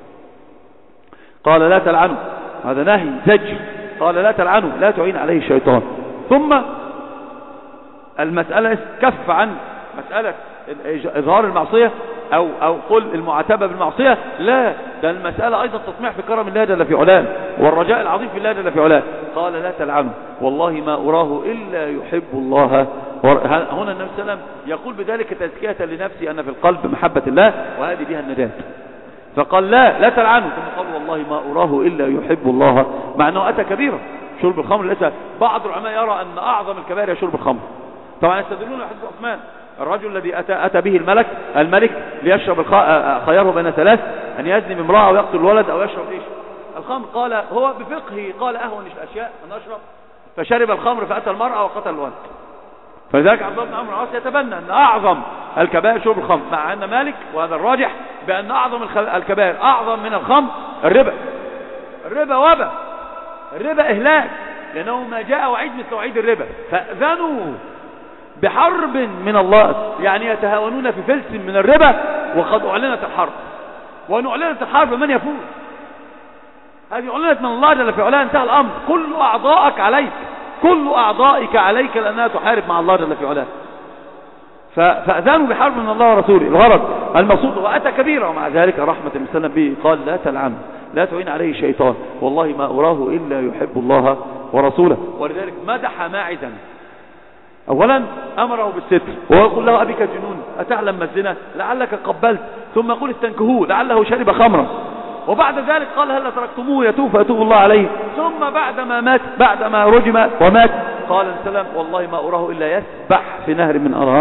قال لا تلعنه، هذا نهي زجر، قال لا تلعنه لا تعين عليه الشيطان. ثم المسألة كف عن مسألة إظهار المعصية أو أو قل المعاتبة بالمعصية، لا، ده المسألة أيضا تطمع في كرم الله جل في علاه والرجاء العظيم في الله جل في علاه. قال لا تلعنه والله ما أراه إلا يحب الله. هنا النبي صلى الله عليه وسلم يقول بذلك تزكية لنفسي أن في القلب محبة الله، وهذه بها النجاة. فقال لا لا تلعنه، ثم قال والله ما أراه إلا يحب الله، مع أنه أتى كبيرة شرب الخمر. ليس بعض العلماء يرى أن أعظم الكبائر شرب الخمر. طبعا يستدلون حديث عثمان الرجل الذي أتى, أتى به الملك الملك ليشرب الخ... خيره بين ثلاث، أن يزني بامرأة ويقتل الولد أو يشرب إيش الخمر. قال هو بفقهه قال أهون الأشياء أن أشرب، فشرب الخمر فأتى المرأة وقتل الولد. فلذلك عبد الله بن عمرو العاص يتبنى أن أعظم الكبائر شرب الخمر، مع أن مالك وهذا الراجح بأن أعظم الكبائر أعظم من الخمر الربا. الربا وبا، الربا إهلاك، لأنه ما جاء وعيد مثل وعيد الربا. فأذنوا بحرب من الله، يعني يتهاونون في فلس من الربا وقد أعلنت الحرب. وأن أعلنت الحرب من يفوز؟ هذه أعلنت من الله جل في علاه، انتهى الأمر. كل أعضائك عليك، كل أعضائك عليك لأنها تحارب مع الله جل في علاه. فأذانوا بحرب من الله ورسوله. الغرض المقصود وأتى كبيرة، ومع ذلك رحمة الله سلم به قال لا تلعنه لا تعين عليه الشيطان والله ما أراه إلا يحب الله ورسوله. ولذلك مدح ماعزا، أولا أمره بالستر ويقول له أبيك جنون أتعلم ما الزنا لعلك قبلت، ثم يقول استنكهوه لعله شرب خمرا، وبعد ذلك قال هل تركتموه يتوب فيتوب الله عليه. ثم بعدما مات بعدما رجم ومات قال السلام والله ما أراه إلا يسبح في نهر من أنهار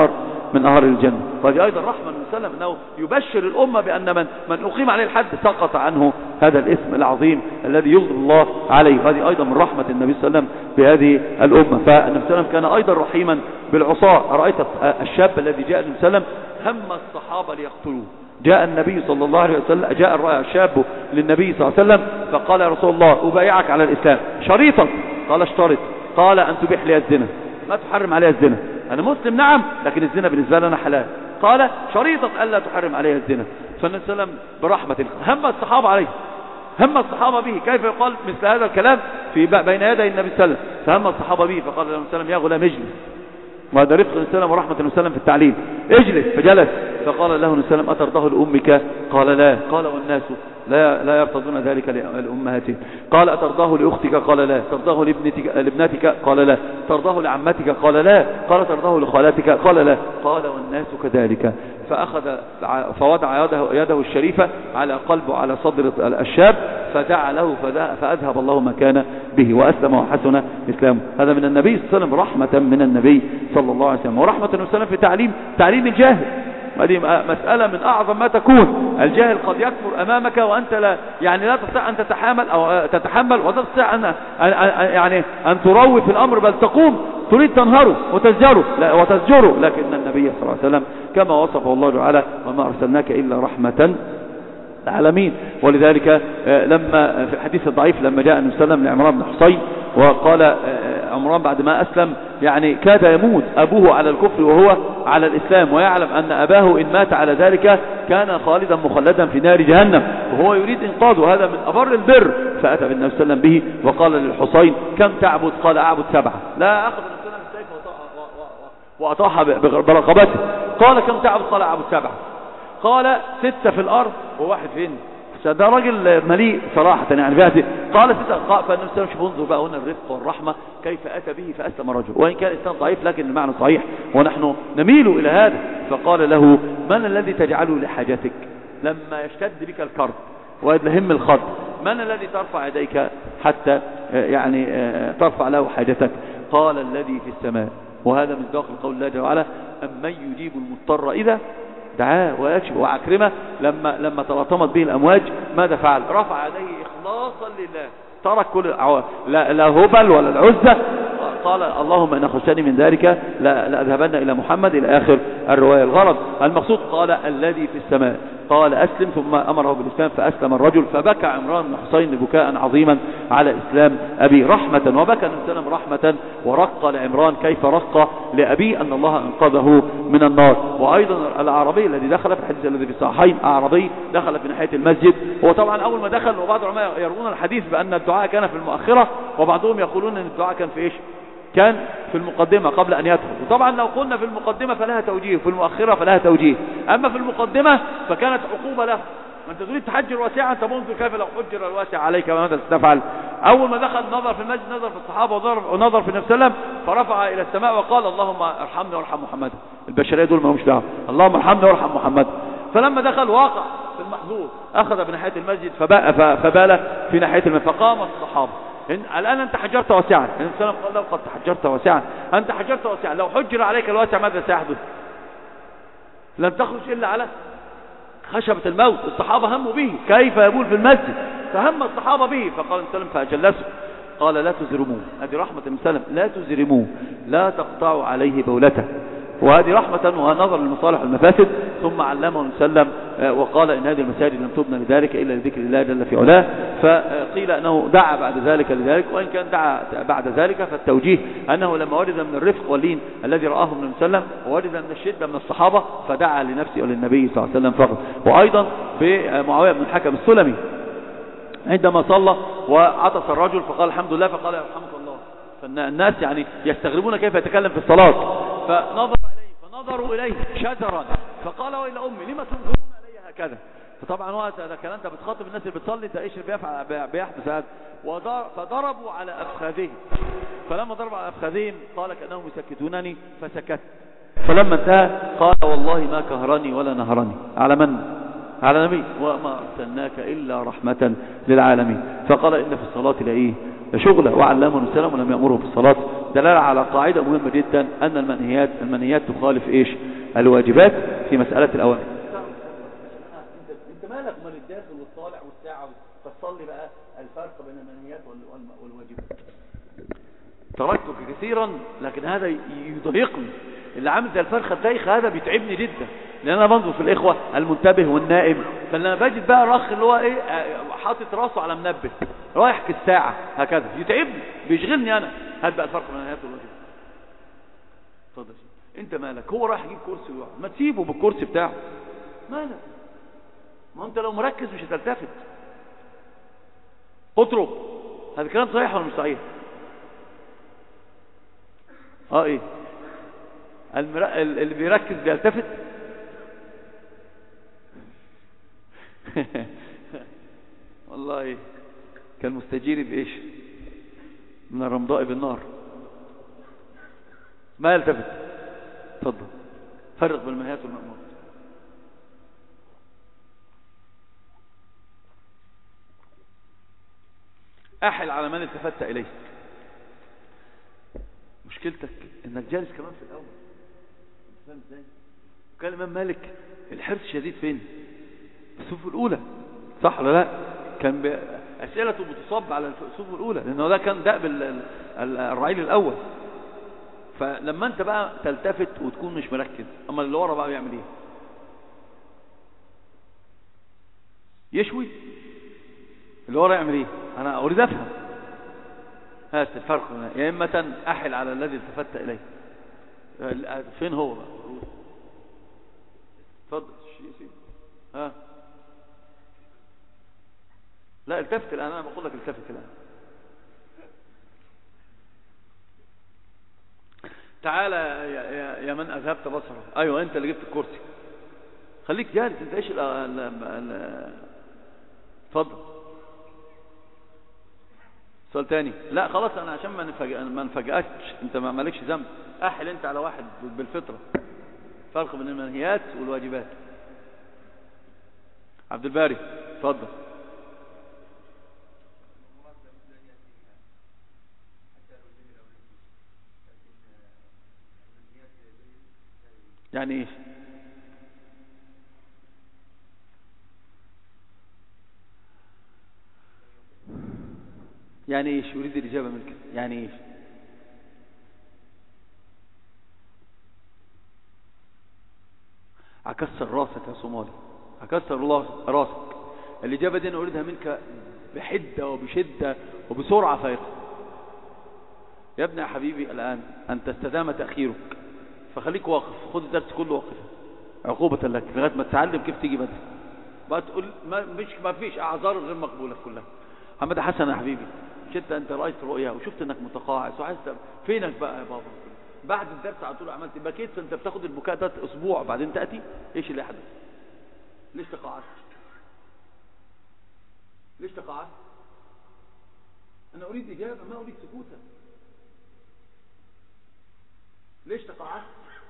من أهل الجنة. فهذه أيضا رحمة من وسلم أنه يبشر الأمة بأن من, من أقيم عليه الحد سقط عنه هذا الاسم العظيم الذي يغضب الله عليه. هذه أيضا من رحمة النبي صلى الله عليه وسلم بهذه الأمة. فالنبي صلى الله عليه وسلم كان أيضا رحيما بالعصاة. رأيت الشاب الذي جاء النبي صلى الله عليه وسلم هم الصحابة ليقتلوه. جاء النبي صلى الله عليه وسلم جاء الشاب للنبي صلى الله عليه وسلم فقال يا رسول الله أبايعك على الإسلام شريطا. قال اشترط. قال أن تبيح لي الزنا، ما تحرم عليها الزنا. أنا مسلم نعم لكن الزنا بالنسبة لنا حلال. قال شريطة ألا تحرم عليها الزنا. فالنبي صلى الله عليه وسلم برحمة هم الصحابة عليه، هم الصحابة به. كيف يقال مثل هذا الكلام في بين يدي النبي صلى الله عليه وسلم؟ فهم الصحابة به فقال النبي صلى الله عليه وسلم يا غلام اجلس. وهذا رفق النبي صلى الله عليه وسلم ورحمة النبي صلى الله عليه وسلم في التعليم. اجلس. فجلس. فقال له النبي صلى الله عليه وسلم أترضاه لأمك؟ قال لا. قال والناس لا لا يرتضون ذلك لأمهاتهم. قال أترضاه لأختك؟ قال لا. ترضاه لابنتك لابنتك؟ قال لا. ترضاه لعمتك؟ قال لا. قال ترضاه لخالاتك؟ قال لا. قال والناس كذلك. فأخذ فوضع يده, يده الشريفة على قلبه على صدر الشاب فدعا له فأذهب الله ما كان به وأسلم وحسن إسلامه. هذا من النبي صلى الله عليه وسلم رحمة من النبي صلى الله عليه وسلم. ورحمة النبي صلى الله عليه وسلم في تعليم تعليم الجاهل. هذه مسألة من أعظم ما تكون. الجاهل قد يكفر أمامك وأنت لا يعني لا تستطيع أن تتحمل أو تتحمل ولا تستطيع أن يعني أن تروي في الأمر بل تقوم تريد تنهره وتزجره لا وتزجره. لكن النبي صلى الله عليه وسلم كما وصفه الله تعالى وما أرسلناك إلا رحمة العالمين. ولذلك لما في الحديث الضعيف لما جاء النبي صلى الله عليه وسلم لعمران بن حصين وقال عمران بعد ما أسلم يعني كاد يموت أبوه على الكفر وهو على الإسلام ويعلم أن أباه إن مات على ذلك كان خالدا مخلدا في نار جهنم وهو يريد إنقاذه. هذا من أبر البر. فأتى بالنبي صلى الله عليه وسلم به وقال للحصين كم تعبد؟ قال أعبد سبعة. لا أخذ النبي صلى الله عليه وسلم السيف وأطاح برقبته. قال كم تعبد؟ قال أعبد سبعة. قال ستة في الأرض وواحد فين؟ ده راجل مليء صراحة يعني فيها. قال ستة. فالنبي صلى الله عليه وسلم انظر بقى هنا الرفق والرحمة كيف أتى به فأسلم الرجل وإن كان الإسلام ضعيف لكن المعنى صحيح ونحن نميل إلى هذا. فقال له من الذي تجعله لحاجتك لما يشتد بك الكرب ويدهم الخط؟ من الذي ترفع يديك حتى يعني ترفع له حاجتك؟ قال الذي في السماء. وهذا من داخل قول الله جل وعلا أمن يجيب المضطر إذا دعاه ويكشف. وعكرمة لما لما تلاطمت به الأمواج ماذا فعل؟ رفع يديه إخلاصا لله ترك كل الأعوام لا, لا هبل ولا العزة. قال اللهم إن خشاني من ذلك لأذهبن إلى محمد إلى آخر الرواية. الغرض المقصود قال الذي في السماء. قال أسلم ثم أمره بالإسلام فأسلم الرجل فبكى عمران بن حصين بكاء عظيما على إسلام أبي رحمة. وبكى النبي صلى الله عليه وسلم رحمة ورق لعمران كيف رق لأبيه أن الله أنقذه من النار. وأيضا الأعرابي الذي دخل في الحديث الذي في الصحيحين أعرابي دخل في ناحية المسجد. هو طبعا أول ما دخل وبعض العلماء يروون الحديث بأن الدعاء كان في المؤخرة وبعضهم يقولون أن الدعاء كان في إيش؟ كان في المقدمة قبل أن يدخل. وطبعا لو قلنا في المقدمة فلها توجيه وفي المؤخرة فلها توجيه. أما في المقدمة فكانت عقوبة له. أنت تريد تحجر واسعا تنظر كيف لو حجر الواسع عليك ماذا ستفعل؟ أول ما دخل نظر في المسجد نظر في الصحابة ونظر في النبي صلى الله عليه وسلم فرفع إلى السماء وقال اللهم ارحمني وارحم محمد. البشرية دول ما همش دعوة. اللهم ارحمني وارحم محمد. فلما دخل واقع في المحظور أخذ بناحية المسجد فبال في ناحية المسجد فقام الصحابة. الآن أنت حجرت واسعا. النبي صلى الله عليه وسلم قال له قد حجرت واسعا. أنت حجرت واسعا لو حجر عليك الواسع ماذا سيحدث؟ لن تخرج إلا على خشبة الموت. الصحابة هموا به كيف يبول في المسجد فهم الصحابة به. فقال النبي صلى الله عليه وسلم فأجلسوا قال لا تزرموه. هذه رحمة النبي صلى الله عليه وسلم. لا تزرموه لا تقطعوا عليه بولته. وهذه رحمة ونظر للمصالح والمفاسد. ثم علمه النبي صلى الله عليه وسلم وقال إن هذه المساجد لم تبنى لذلك إلا لذكر الله جل في علاه. فقيل أنه دعا بعد ذلك لذلك وإن كان دعا بعد ذلك فالتوجيه أنه لما وجد من الرفق واللين الذي رآه من النبي صلى الله عليه وسلم ووجد من الشدة من الصحابة فدعا لنفسه وللنبي صلى الله عليه وسلم فقط. وأيضا بمعاوية بن الحكم السلمي عندما صلى وعطس الرجل فقال الحمد لله فقال يرحمك الله. فالناس يعني يستغربون كيف يتكلم في الصلاة. فنظر إليه فنظروا إليه شجرا فقال وإلى أمي لما تنظرون إلي هكذا؟ فطبعا هو هذا كلام انت بتخاطب الناس اللي بتصلي انت ايش بيفعل بيحدث هذا. فضربوا على افخاذهم. فلما ضربوا على افخاذهم قال كانهم يسكتونني فسكت. فلما انتهى قال والله ما كهرني ولا نهرني. على من؟ على النبي. وما ارسلناك الا رحمه للعالمين. فقال ان في الصلاه لايه؟ لشغله. وعلمه النبي ولم يامره في الصلاه. دلاله على قاعده مهمه جدا ان المنهيات المنهيات تخالف ايش؟ الواجبات في مسألة الأوامر. انت مالك من الداخل والطالع والساعة فتصلي بقى الفرق بين المنهيات والواجبات. تركتك كثيرا لكن هذا يضايقني، اللي عامل زي الفرخة الدايخة هذا بيتعبني جدا، لان انا بنظر في الاخوة المنتبه والنائم، فلما بجد بقى الاخ اللي هو ايه حاطط راسه على منبه رايح كالساعة هكذا يتعبني بيشغلني انا. هات بقى الفرق بين المنهيات والواجبات. اتفضل. انت مالك؟ هو رايح يجيب كرسي ويقعد، ما تسيبه بالكرسي بتاعه. مالك؟ ما انت لو مركز مش هتلتفت. اترك. هذا الكلام صحيح ولا مش صحيح؟ اه ايه المر... اللي بيركز بيلتفت. والله إيه؟ كان مستجير بايش من الرمضاء بالنار ما يلتفت. اتفضل. فرق بين المنهيات والمأمورات. احل على من التفت اليه. مشكلتك انك جالس كمان في الاول. فاهم ازاي؟ وكان الامام مالك الحرص شديد فين؟ في الصفوف الاولى، صح ولا لا؟ كان اسئلته بتصب على الصفوف الاولى لانه ده كان دأب الرعيل الاول. فلما انت بقى تلتفت وتكون مش مركز، اما اللي ورا بقى بيعمل ايه؟ يشوي. اللي ورا يعمل ايه؟ انا اريد افهم. هات الفرق هنا. يا اما احل على الذي التفت اليه. فين هو بقى؟ اتفضل. ها لا التفت الان. انا بقول لك التفت الان. تعالى يا, يا, يا من اذهبت بصره. ايوه انت اللي جبت الكرسي. خليك جالس. انت ايش ال ال اتفضل. سؤال تاني. لا خلاص انا عشان ما نفاجئ ما نفاجئكش انت ما مالكش ذنب. احل انت على واحد بالفطره. فرق بين المنهيات والواجبات. عبد الباري اتفضل. يعني ايش؟ يعني ايش؟ يريد الاجابه منك. يعني ايش؟ اكسر راسك يا صومالي. اكسر الله راسك. الاجابه دي انا اريدها منك بحده وبشده وبسرعه فائقه. يا ابني يا حبيبي الان انت استدام تاخيرك فخليك واقف. خد الدرس كله واقف عقوبه لك لغايه ما تتعلم كيف تيجي بدري. بقى تقول ما مش ما فيش اعذار غير مقبوله كلها. محمد حسن يا حبيبي شفت انت رايت رؤيا وشفت انك متقاعس وعايز فينك بقى يا بابا؟ بعد الدرس على طول عملت بكيت. فانت بتاخد البكاء ده اسبوع بعدين تاتي. ايش اللي حدث؟ ليش تقاعست؟ ليش تقاعست؟ انا اريد اجابه ما اريد سكوتا. ليش تقاعست؟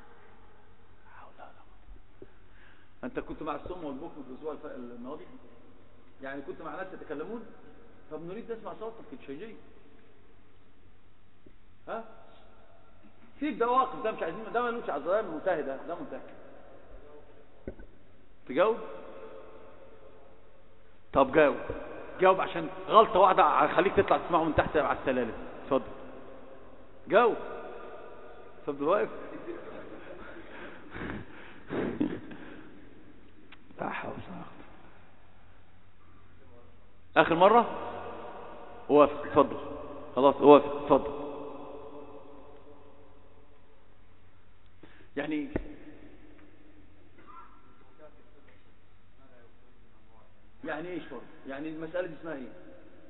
انت كنت مع الصم والبكم في الاسبوع الماضي؟ يعني كنت مع ناس يتكلمون؟ طب نريد نسمع صوتك الشجي. ها سيب ده واقف. ده مش عايزين. ده ملوش عذاب. منتهي. ده ده منتهي. تجاوب. طب جاوب. جاوب عشان غلطه واحده هخليك تطلع تسمعه من تحت على السلالم. اتفضل جاوب. اتفضل واقف. لا حول ولا قوه. اخر مره وافق. اتفضل. خلاص وافق. اتفضل. يعني يعني ايش فرق؟ يعني المساله دي اسمها ايه؟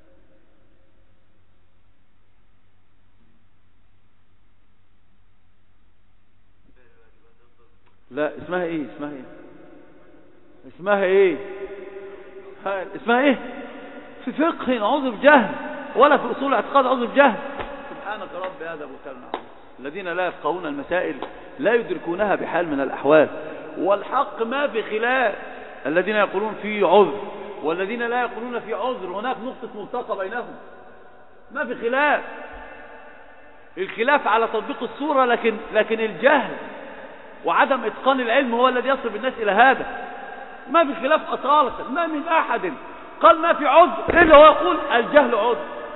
لا اسمها ايه؟ اسمها ايه؟ اسمها ايه؟ اسمها ايه؟ في فقه نعوذ بجهل ولا في اصول اعتقاد نعوذ بجهل. سبحانك رب هذا بهتان عظيم. الذين لا يفقهون المسائل لا يدركونها بحال من الاحوال. والحق ما في خلاف. الذين يقولون في عذر والذين لا يقولون في عذر هناك نقطة ملتقى بينهم. ما في خلاف. الخلاف على تطبيق الصورة لكن لكن الجهل وعدم إتقان العلم هو الذي يصل الناس إلى هذا. ما في خلاف أصالة، ما من أحد قال ما في عذر إلا هو يقول الجهل عذر.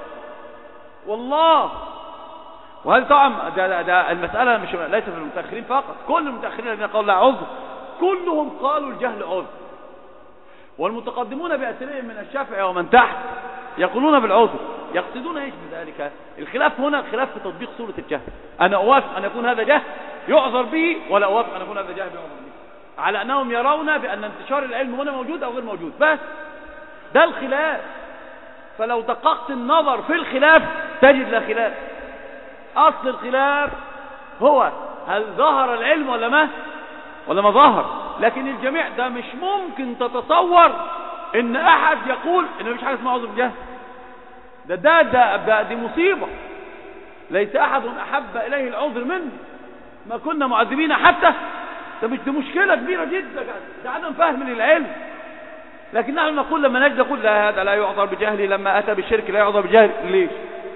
والله. وهذا طبعا ده, ده المسألة مش ليس في المتأخرين فقط، كل المتأخرين الذين قالوا لا عذر كلهم قالوا الجهل عذر، والمتقدمون بأسرهم من الشافعي ومن تحت يقولون بالعذر. يقصدون ايش بذلك؟ الخلاف هنا خلاف في تطبيق سورة الجهل. أنا أوافق أن يكون هذا جهل يعذر به، ولا أوافق أن يكون هذا جهل يعذر به، على أنهم يرون بأن انتشار العلم هنا موجود أو غير موجود، بس ده الخلاف. فلو دققت النظر في الخلاف تجد لا خلاف. أصل الخلاف هو هل ظهر العلم ولا ما ولا ما ظهر. لكن الجميع ده مش ممكن تتصور ان احد يقول ان مفيش حاجه اسمها عذر بالجهل. ده ده ده, ده دي مصيبه. ليس احد احب اليه العذر منه، ما كنا معذبين حتى. ده مش دي مشكله كبيره جدا، ده عدم فهم للعلم. لكن نحن نقول لما نجد نقول لا هذا لا يعذر بجهل، لما اتى بالشرك لا يعذر بجهل. ليش؟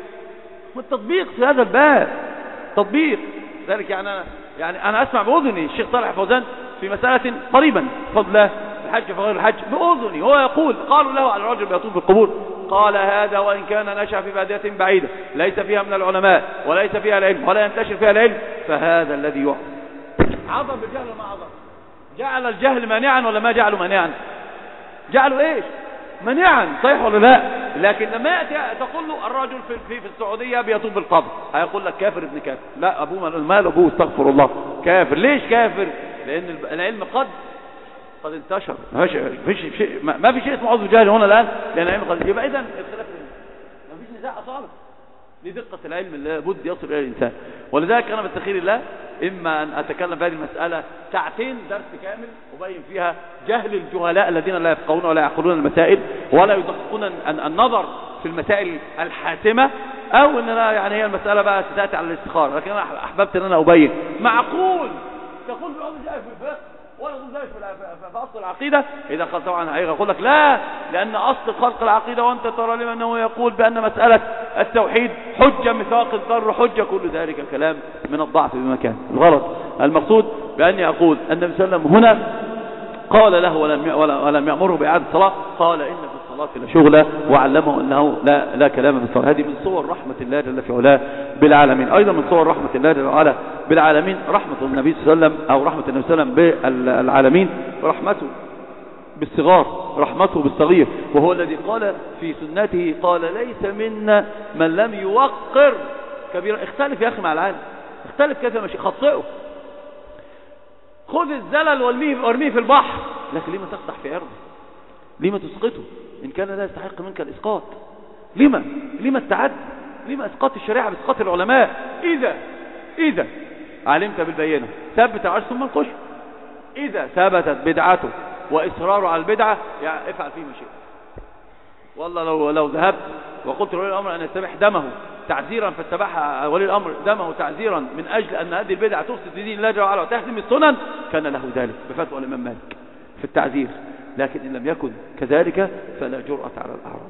والتطبيق في هذا الباب تطبيق ذلك. يعني أنا, يعني أنا أسمع بأذني الشيخ صالح فوزان في مسألة قريبا بفضل الله الحج فغير الحج، بأذني هو يقول قالوا له على الرجل بيطوف بالقبور، قال هذا وإن كان نشأ في بادية بعيدة ليس فيها من العلماء وليس فيها العلم ولا ينتشر فيها العلم، فهذا الذي يعذر. عذر بالجهل وما عذر؟ جعل الجهل مانعا ولا ما جعله مانعا؟ جعله ايش؟ منعا، صحيح ولا لا؟ لكن لما يأتي تقول له الرجل في في, في السعودية بيطوف بالقبر، هيقول لك كافر ابن كافر. لا، ابوه مال ابوه، استغفر الله، كافر. ليش كافر؟ لان العلم قد قد انتشر. ما فيش شيء ما في شيء اسمه عذر بالجهل هنا الان، لان العلم قد. يبقى اذا الخلاف ما فيش نزاع اصلا لدقة العلم اللي لابد يصل الى الانسان. ولذلك انا بستخير الله اما ان اتكلم في هذه المسألة ساعتين درس كامل وبين فيها جهل الجهلاء الذين لا يفقهون ولا يعقلون المسائل ولا يدققون النظر في المسائل الحاسمة، او ان انا يعني هي المسألة بقى تاتي على الاستخارة. لكن انا احببت ان انا ابين معقول تقول في الامر جاء في الفقه ولا تقول ذلك في اصل العقيدة. اذا قال طبعا هيقول لك لا، لان اصل خلق العقيدة وانت ترى لما انه يقول بان مسألة التوحيد حجة ميثاق الضر حجة، كل ذلك كلام من الضعف بمكان الغلط. المقصود باني اقول ان النبي صلى الله عليه وسلم هنا قال له ولم ولم يأمره بإعادة الصلاة، قال إن في الصلاة لشغلة، وعلمه أنه لا لا كلام في الصلاة. هذه من صور رحمة الله جل في علاه بالعالمين. أيضا من صور رحمة الله جل وعلا بالعالمين رحمة النبي صلى الله عليه وسلم، أو رحمة النبي صلى الله عليه وسلم بالعالمين، رحمته بالصغار، رحمته بالصغير. وهو الذي قال في سنته قال ليس منا من لم يوقر كبيرا. اختلف يا أخي مع العالم، اختلف كيف ماشي، خطئه. خذ الزلل وارميه في البحر، لكن لما تقطع في عرضه؟ لما تسقطه إن كان لا يستحق منك الإسقاط؟ لما لما التعدي؟ لما إسقاط الشريعة بإسقاط العلماء؟ إذا إذا علمت بالبينة ثبت العرش ثم انقش. إذا ثبتت بدعته وإصراره على البدعة يعني افعل فيه ما شئت. والله لو لو ذهبت وقلت لولي الأمر أن يستبيح دمه تعزيرا فاتبعها ولي الأمر دمه تعزيرا من أجل أن هذه البدعة تفسد في دين الله جل وعلا وتهدم السنن، كان له ذلك بفتوى الإمام مالك في التعزير. لكن إن لم يكن كذلك فلا جرأة على الأعراض.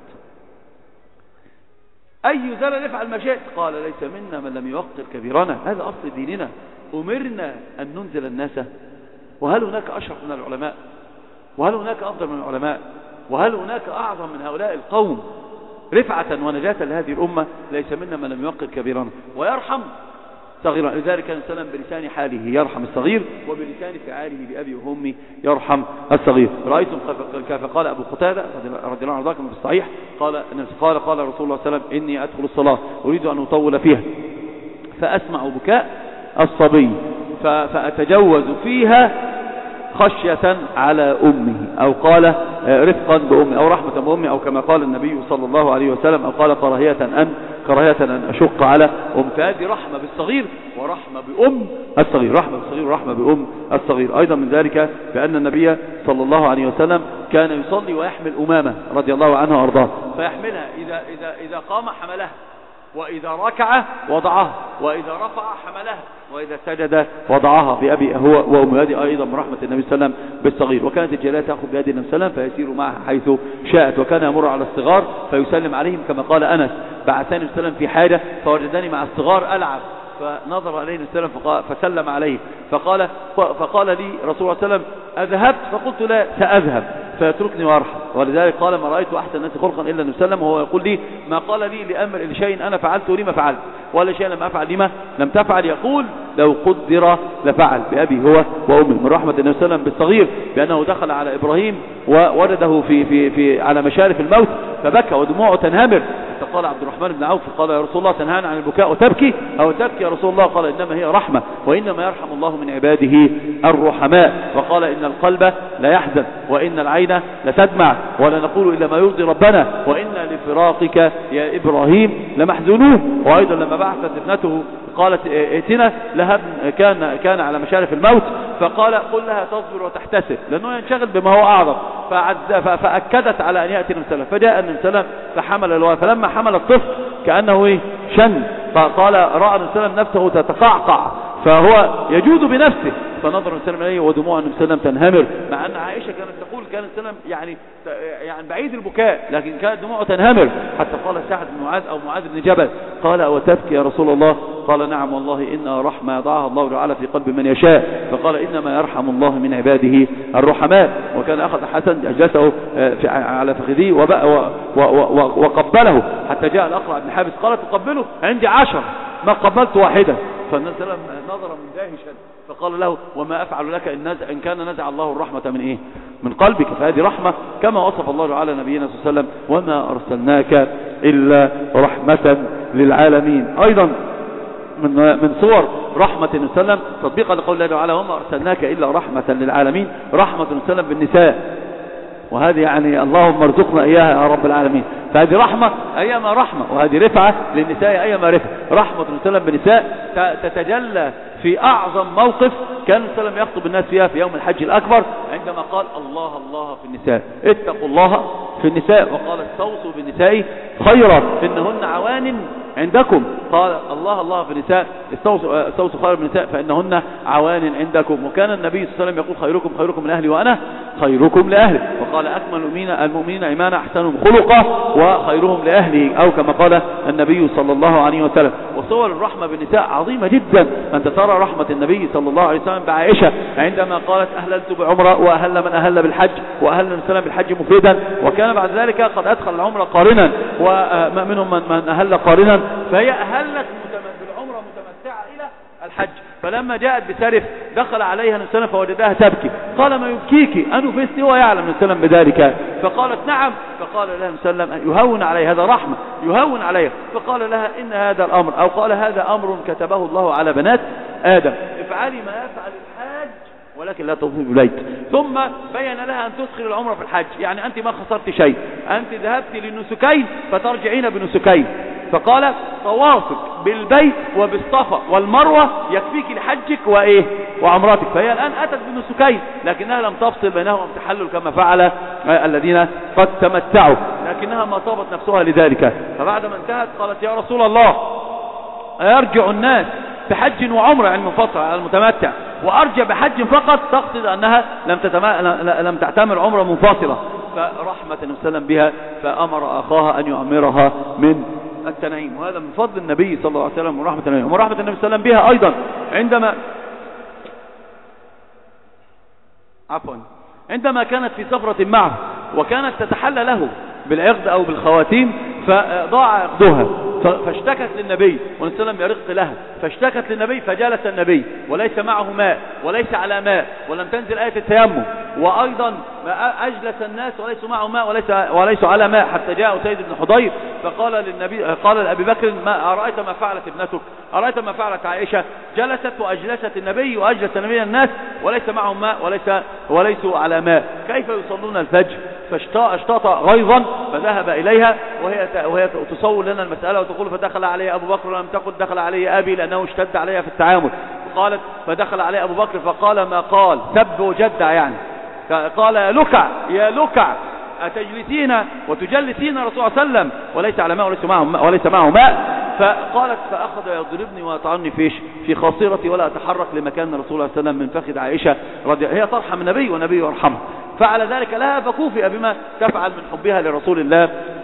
أي زلل افعل ما شئت، قال ليس منا من لم يوقر كبيرنا. هذا أصل ديننا، أمرنا أن ننزل الناس. وهل هناك أشرف من العلماء؟ وهل هناك أفضل من العلماء؟ وهل هناك أعظم من هؤلاء القوم رفعة ونجاة لهذه الأمة؟ ليس منا من لم يوقر كبيرنا ويرحم صغيرا. لذلك كان سلم بلسان حاله يرحم الصغير، وبلسان فعاله بأبي وأمي يرحم الصغير. رأيتم كيف قال أبو قتادة رضي الله عنه في الصحيح، قال قال قال رسول الله صلى الله عليه وسلم إني أدخل الصلاة أريد أن أطول فيها فأسمع بكاء الصبي فأتجوز فيها خشية على أمه، أو قال رفقا بأمي، أو رحمة بأمي، أو كما قال النبي صلى الله عليه وسلم، أو قال كراهية أن كراهية أن أشق على أم. فهذه رحمة بالصغير ورحمة بأم الصغير، رحمة بالصغير ورحمة بأم الصغير. أيضا من ذلك بأن النبي صلى الله عليه وسلم كان يصلي ويحمل أمامة رضي الله عنها وأرضاه، فيحملها إذا, إذا, إذا قام حملها، وإذا ركع وضعها، وإذا رفع حملها، وإذا سجد وضعها بأبي هو وأمي. هذه أيضا من رحمة النبي صلى الله عليه وسلم بالصغير. وكانت الجارية تأخذ بيد النبي صلى الله عليه وسلم فيسير معها حيث شاءت، وكان يمر على الصغار فيسلم عليهم كما قال أنس بعثني النبي صلى الله عليه وسلم في حاجة فوجدني مع الصغار ألعب فنظر عليه النبي صلى الله عليه وسلم فسلم عليه فقال فقال لي رسول الله صلى الله عليه وسلم أذهبت؟ فقلت لا سأذهب فيتركني وارحل. ولذلك قال ما رأيت أحسن الناس خلقا إلا النبي صلى الله عليه وسلم، وهو يقول لي ما قال لي لأمر لشيء أنا فعلته لما فعلت، ولا شيء لم أفعل لما لم تفعل. يقول لو قدر لفعل بأبي هو وأمي. من رحمة النبي صلى الله عليه وسلم بالصغير بأنه دخل على إبراهيم ووجده في في في على مشارف الموت فبكى ودموعه تنهمر. فقال عبد الرحمن بن عوف قال يا رسول الله تنهانا عن البكاء وتبكي أو تبكي يا رسول الله؟ قال إنما هي رحمة وإنما يرحم الله من عباده الرحماء. وقال إن القلب لا يحزن وإن العين لتدمع ولا نقول إلا ما يرضي ربنا وإنا لفراقك يا إبراهيم لمحزونون. وأيضا لما بعثت ابنته قالت ائتنا لها كان كان على مشارف الموت فقال قل لها تصبر وتحتسب لأنه ينشغل بما هو أعظم. فأكدت على أن يأتي النبي صلى الله عليه وسلم فجاء النبي صلى الله عليه وسلم فحمل الولد فلما حمل الطفل كأنه إيه شن فقال رأى النبي صلى الله عليه وسلم نفسه تتقعقع فهو يجود بنفسه فنظر النبي صلى الله عليه وسلم إليه ودموع النبي صلى الله عليه وسلم تنهمر، مع أن عائشة كانت تقول كان النبي صلى الله عليه وسلم يعني يعني بعيد البكاء لكن كانت دموعه تنهمر. حتى قال سعد بن معاذ أو معاذ بن جبل قال وتبكي يا رسول الله؟ قال نعم والله إنها رحمة يضعها الله تعالى في قلب من يشاء. فقال إنما يرحم الله من عباده الرحماء. وكان أخذ حسن أجلسه على فخذيه وقبله حتى جاء الأقرع بن حابس قال تقبله؟ عندي عشر ما قبلت واحدة. فالنبي صلى الله عليه وسلم نظر مندهشا فقال له وما أفعل لك إن, نزع إن كان نزع الله الرحمة من إيه؟ من قلبك. فهذه رحمة كما وصف الله على نبينا صلى الله عليه وسلم وما أرسلناك إلا رحمة للعالمين. أيضا من من صور رحمة النبي صلى الله عليه وسلم تطبيقا لقول الله تعالى وما أرسلناك إلا رحمة للعالمين رحمة النبي صلى الله عليه وسلم بالنساء. وهذه يعني اللهم ارزقنا إياها يا رب العالمين. فهذه رحمة أيما رحمة وهذه رفعة للنساء أيما رفعة. رحمة النبي صلى الله عليه وسلم بالنساء تتجلى في أعظم موقف كان النبي صلى الله عليه وسلم يخطب الناس فيها في يوم الحج الأكبر عندما قال الله الله في النساء اتقوا الله في النساء وقال استوصوا بالنساء خيرا إنهن عوان عندكم. قال الله الله في النساء استوصوا, استوصوا خيرا بالنساء فإنهن عوان عندكم. وكان النبي صلى الله عليه وسلم يقول خيركم خيركم من أهلي وأنا خيركم لأهلي. وقال أكمل المؤمنين المؤمنين إيمانا أحسنهم خلقا وخيرهم لأهلي أو كما قال النبي صلى الله عليه وسلم. وصور الرحمة بالنساء عظيمة جدا. أنت ترى رحمة النبي صلى الله عليه وسلم بعائشة عندما قالت أهللت بعمرة وأهل من أهل بالحج وأهل النبي صلى الله عليه وسلم بالحج مفيدا وكان بعد ذلك قد أدخل العمرة قارنا ومنهم من أهل قارنا فهي أهلت بالعمرة متمتعة إلى الحج. فلما جاءت بسرف دخل عليها النبي صلى الله عليه وسلم فوجدها تبكي قال ما يبكيك أنفستي ويعلم النبي صلى الله عليه وسلم بذلك؟ فقالت نعم. فقال لها النبي صلى الله عليه وسلم يهون عليها هذا رحمة يهون عليها. فقال لها إن هذا الأمر أو قال هذا أمر كتبه الله على بنات آدم افعلي ما يفعل الحاج ولكن لا تطوفي بالبيت. ثم بين لها أن تدخل العمرة في الحج يعني أنت ما خسرت شيء أنت ذهبت للنسكين فترجعين بنسكين. فقال طوافك بالبيت وبالصفا والمروة يكفيك لحجك وإيه وعمرتك. فهي الآن أتت بنسكين لكنها لم تفصل بينهما التحلل كما فعل الذين قد تمتعوا لكنها ما صابت نفسها لذلك. فبعد ما انتهت قالت يا رسول الله يرجع الناس بحج وعمرة يعني منفصل على المتمتع وأرجع بحج فقط تقصد أنها لم, تتم... لم تعتمر عمرة منفصلة. فرحمة النبي صلى الله عليه وسلم بها فأمر أخاها أن يعمرها من التنعيم. وهذا من فضل النبي صلى الله عليه وسلم ورحمة النبي ورحمة النبي صلى الله عليه وسلم بها أيضا عندما عفوا عندما كانت في سفرة معه وكانت تتحلى له بالعقد أو بالخواتيم فضاع عقدها فاشتكت للنبي والنبي صلى الله عليه وسلم يرق لها فاشتكت للنبي فجلس النبي وليس معه ماء وليس على ماء ولم تنزل آية التيمم وأيضا أجلس الناس وليس معه ماء وليس وليس على ماء حتى جاء سيد بن حضير فقال للنبي قال لأبي بكر ما أرأيت ما فعلت ابنتك أرأيت ما فعلت عائشة جلست وأجلست النبي وأجلس النبي الناس وليس معهم ماء وليس وليسوا على ماء كيف يصلون الفجر؟ فاشتاط غيظا فذهب إليها وهي وهي تصور لنا المسألة وتقول فدخل علي أبو بكر ولم تقل دخل علي أبي لأنه اشتد عليها في التعامل. قالت فدخل علي أبو بكر فقال ما قال سب وجدع يعني قال يا لكع يا لكع أتجلسين وتجلسين رسول الله صلى الله عليه وسلم وليس على ماء وليس معه ماء وليس معه ماء. فقالت فأخذ يضربني ويطعني فيش في خاصرتي ولا أتحرك لمكان رسول الله صلى الله عليه وسلم من فخذ عائشة رضي هي ترحم النبي والنبي يرحمها. فعلى ذلك لها فكوفئ بما تفعل من حبها لرسول الله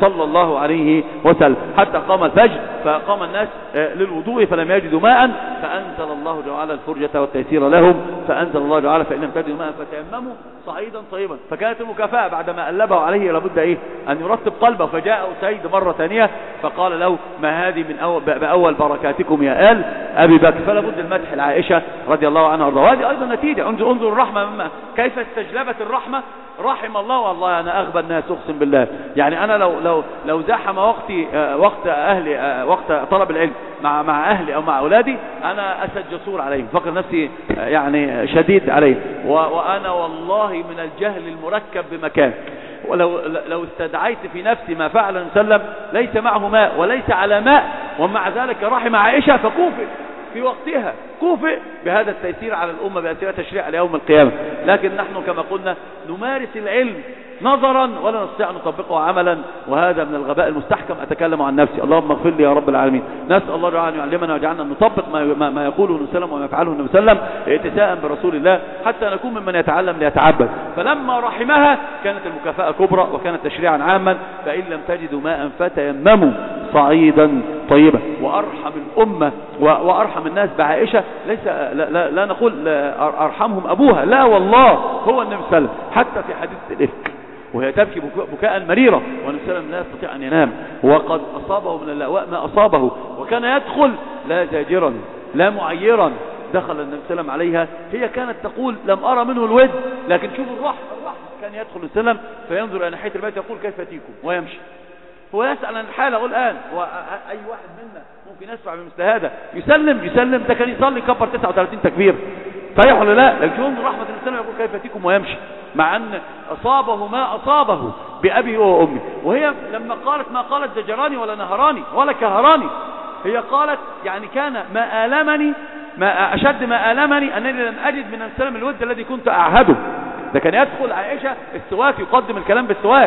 صلى الله عليه وسلم، حتى قام الفجر فقام الناس للوضوء فلم يجدوا ماء فأنزل الله جل وعلا الفرجة والتيسير لهم، فأنزل الله جل وعلا فإن لم تجدوا ماء فتيمموا صعيدا طيبا. فكانت المكافأة بعدما ألبه عليه لابد إيه أن يرتب قلبه. فجاء أسيد مرة ثانية فقال له ما هذه من أول, بأول بركاتكم يا آل أبي بكر. فلا بد المدح لعائشة رضي الله عنها وارضاها. وهذه أيضا نتيجة. انظر انظر الرحمة مما كيف استجلبت الرحمة. رحم الله. والله أنا أغبى الناس أقسم بالله. يعني أنا لو لو لو زحم وقتي وقت أهلي وقت طلب العلم مع مع أهلي أو مع أولادي أنا أسد جسور عليهم، فقر نفسي يعني شديد عليهم، وأنا والله من الجهل المركب بمكان. ولو لو استدعيت في نفسي ما فعل النبي صلى الله عليه وسلم ليس معه ماء وليس على ماء، ومع ذلك رحم عائشة فكوفئ في وقتها، كوفئ بهذا التيسير على الأمة بأسئلة تشريع ليوم القيامة. لكن نحن كما قلنا نمارس العلم نظرا ولا نستطيع أن نطبقه عملا، وهذا من الغباء المستحكم. أتكلم عن نفسي. اللهم اغفر لي يا رب العالمين. نسأل الله تعالى أن يعلمنا ويجعلنا نطبق ما, ما يقوله النبي صلى الله عليه وسلم وما يفعله النبي صلى الله عليه وسلم ائتساء برسول الله حتى نكون ممن يتعلم ليتعبد. فلما رحمها كانت المكافأة كبرى وكانت تشريعا عاما. فإن لم تجدوا ماء فتيمموا صعيدا طيبا. وأرحم الأمة وأرحم الناس بعائشة ليس لا, لا, لا نقول أرحمهم أبوها، لا والله هو النبي صلى الله عليه وسلم. حتى في حديث الإفك وهي تبكي بكاء مريرا والنبي صلى الله عليه وسلم لا يستطيع أن ينام وقد أصابه من اللأواء ما أصابه، وكان يدخل لا زاجرا لا معيرا. دخل النبي صلى الله عليه وسلم عليها هي كانت تقول لم أرى منه الود، لكن شوفوا الرحمة الرحمة كان يدخل النبي صلى الله عليه وسلم فينظر إلى ناحية البيت يقول كيف تيكم ويمشي. هو يسأل عن الحالة الآن، وأي واحد منا ممكن يسمع بمثل هذا يسلم يسلم. ده كان يصلي كبر تسعة وثلاثين تكبير صحيح ولا لا؟ لكن شوفوا رحمة النبي صلى الله عليه وسلم يقول كيف تيكم ويمشي، مع أن أصابه ما أصابه بأبي وأمي. وهي لما قالت ما قالت زجراني ولا نهراني ولا كهراني، هي قالت يعني كان ما آلمني ما أشد ما آلمني أنني لم أجد من السلام الود الذي كنت أعهده. ده كان يدخل عائشة السواك يقدم الكلام بالسواك،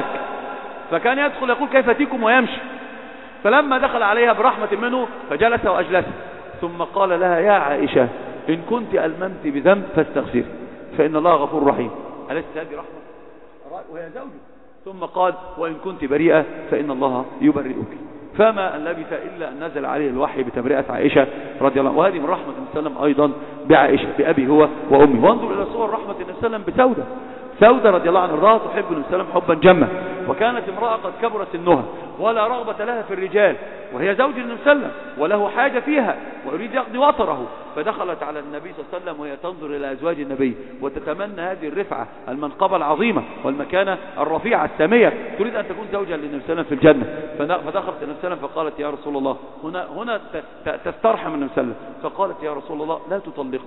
فكان يدخل يقول كيف تيكم ويمشي. فلما دخل عليها برحمة منه فجلس وأجلس ثم قال لها يا عائشة إن كنت ألممت بذنب فاستغفري فإن الله غفور رحيم. أليست هذه رحمة وهي زوجه؟ ثم قال وإن كنت بريئة فإن الله يبرئك. فما أن لبث إلا أن نزل عليه الوحي بتبرئة عائشة رضي الله عنها. وهذه من رحمة النبي صلى الله عليه وسلم أيضا بعائشة بأبي هو وأمي. وانظر إلى صور رحمة النبي صلى الله عليه وسلم بسودة. سودة رضي الله عنها تحب النبي صلى الله عليه وسلم حبا جما، وكانت امرأة قد كبرت سنها ولا رغبة لها في الرجال، وهي زوج النبي صلى الله عليه وسلم وله حاجة فيها ويريد يقضي وطره. فدخلت على النبي صلى الله عليه وسلم وهي تنظر إلى أزواج النبي وتتمنى هذه الرفعة المنقبة العظيمة والمكانة الرفيعة السامية، تريد أن تكون زوجة للنبي صلى الله عليه وسلم في الجنة. فدخلت النبي صلى الله عليه وسلم فقالت يا رسول الله، هنا هنا تسترحم النبي صلى الله عليه وسلم، فقالت يا رسول الله لا تطلقني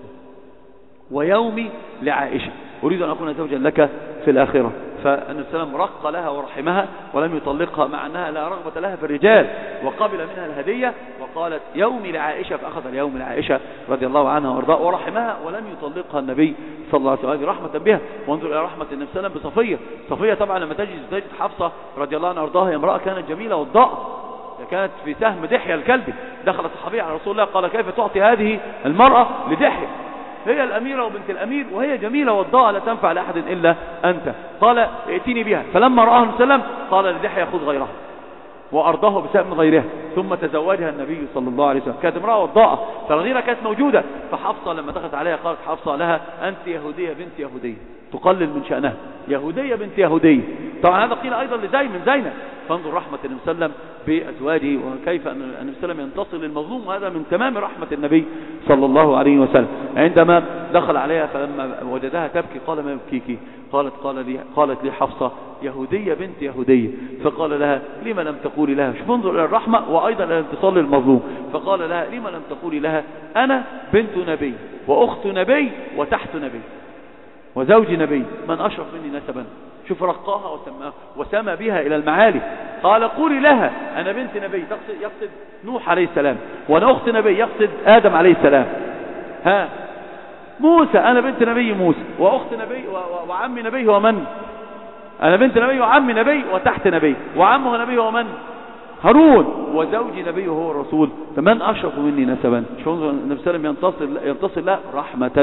ويومي لعائشة أريد أن أكون زوجا لك في الآخرة. فالنبي صلى الله عليه وسلم رق لها ورحمها ولم يطلقها مع أنها لا رغبة لها في الرجال، وقبل منها الهدية وقالت يومي لعائشة، فأخذ اليوم لعائشة رضي الله عنها وارضاها ورحمها ولم يطلقها النبي صلى الله عليه وسلم. هذه رحمة بها. وانظر إلى رحمة النبي صلى الله عليه وسلم بصفية. صفية طبعا لما تجد زوجة حفصة رضي الله عنها وارضاها امرأة كانت جميلة والضاء، كانت في سهم دحية الكلبي. دخلت صحابية على رسول الله قال كيف تعطي هذه المرأة لدحية؟ هي الأميرة وبنت الأمير وهي جميلة والضاء لا تنفع لأحد إلا أنت. قال ائتني بها. فلما رآه النبي صلى الله عليه وسلم قال لدحية خذ غيرها وأرضاه بسهم غيرها، ثم تزوجها النبي صلى الله عليه وسلم. كانت امرأة والضاء فالغيرة كانت موجودة. فحفصة لما دخلت عليها قالت حفصة لها أنت يهودية بنت يهودية، تقلل من شأنها، يهودية بنت يهودية. طبعا هذا قيل أيضا لزي من زينب. فانظر رحمة النبي صلى الله عليه وسلم بأزواجه وكيف أن النبي صلى الله عليه وسلم ينتصر للمظلوم، وهذا من تمام رحمة النبي صلى الله عليه وسلم. عندما دخل عليها فلما وجدها تبكي قال ما يبكيك؟ قالت قال لي قالت لي حفصة يهودية بنت يهودية. فقال لها لما لم تقولي لها؟ شوف انظر إلى الرحمة وأيضا إلى الانتصار للمظلوم. فقال لها لما لم تقولي لها أنا بنت نبي وأخت نبي وتحت نبي وزوج نبي، من أشرف مني نسبا؟ شوف رقاها وسماها وسمى بها إلى المعالي. قال قولي لها أنا بنت نبي، تقصد يقصد نوح عليه السلام، وأنا أخت نبي يقصد آدم عليه السلام. ها موسى أنا بنت نبي موسى وأخت نبي وعم نبي هو من؟ أنا بنت نبي وعم نبي وتحت نبي وعمه نبي هو من؟ هارون وزوجي نبي هو الرسول، فمن أشرف مني نسبا؟ شو النبي صلى الله عليه وسلم ينتصر ينتصر لا رحمة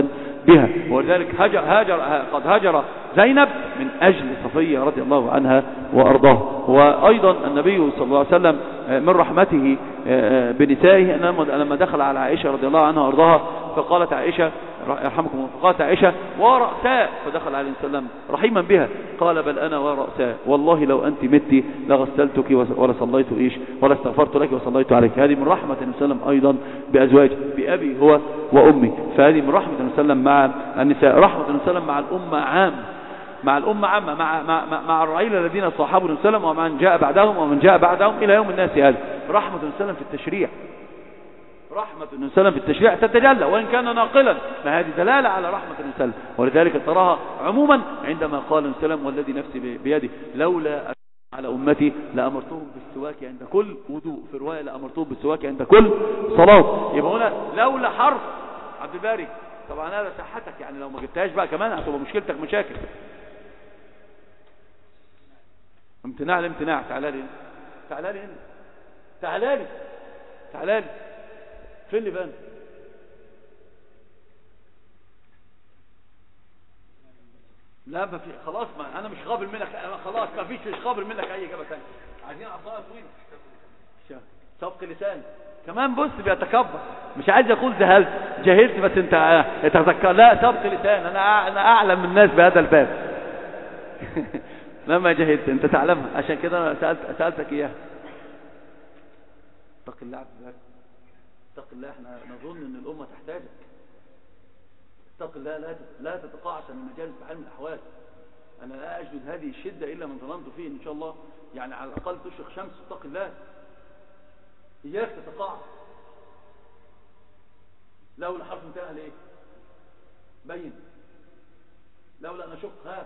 بها. ولذلك هجر هاجر قد هجر زينب من أجل صفية رضي الله عنها وأرضاها. وأيضا النبي صلى الله عليه وسلم من رحمته بنسائه لما دخل على عائشة رضي الله عنها وأرضاها فقالت عائشة يرحمكم الله، فقالت عائشة ورأساء، فدخل عليه وسلم رحيما بها قال بل أنا ورأساء والله لو أنت متي لغسلتك ولا صليت إيش ولا استغفرت لك وصليت عليك. هذه من رحمة النبي صلى الله عليه وسلم أيضا بأزواجه بأبي هو وأمي. فهذه من رحمة النبي صلى الله عليه وسلم مع النساء. رحمة النبي صلى الله عليه وسلم مع الأمة عام، مع الأمة عامة، مع مع مع الرعيل الذين صاحبوا النبي صلى الله عليه وسلم ومن جاء بعدهم ومن جاء بعدهم إلى يوم الناس. هذا رحمة النبي صلى الله عليه وسلم في التشريع، رحمة النبي صلى الله عليه وسلم في التشريع تتجلى وإن كان ناقلا، فهذه دلالة على رحمة النبي صلى الله عليه وسلم. ولذلك تراها عموما عندما قال النبي صلى الله عليه وسلم والذي نفسي بيده لولا على أمتي لأمرتهم بالسواك عند كل وضوء، في رواية لأمرتهم بالسواك عند كل صلاة. يبقى هنا لولا حرف عبد الباري طبعا هذا صحتك، يعني لو ما جبتهاش بقى كمان هتبقى مشكلتك مشاكل. امتناع الامتناع. تعالى لي تعالى لي تعالى لي تعالى لي فين اللي بان؟ لا ما في خلاص، ما انا مش قابل منك، أنا خلاص ما فيش مش قابل منك اي اجابه ثانيه. عايزين عصايه طويله سبق لسان كمان. بص بيتكبر مش عايز يقول ذهلت جهلت بس انت تتذكر، لا سبق لسان. انا انا اعلم من الناس بهذا الباب. لما جهلت انت تعلمها، عشان كده انا سالت سالتك اياها. اتق الله عبد الله، اتق الله، احنا نظن ان الامه تحتاجك. اتق الله، لا لا تتقاعس من مجالس بحال من الاحوال. انا لا اجد هذه الشده الا من ظننت فيه ان شاء الله، يعني على الاقل تشرق شمس. اتق الله، اياك تتقاعس. لولا حرف انتهى ليه؟ بين لولا ان اشق. ها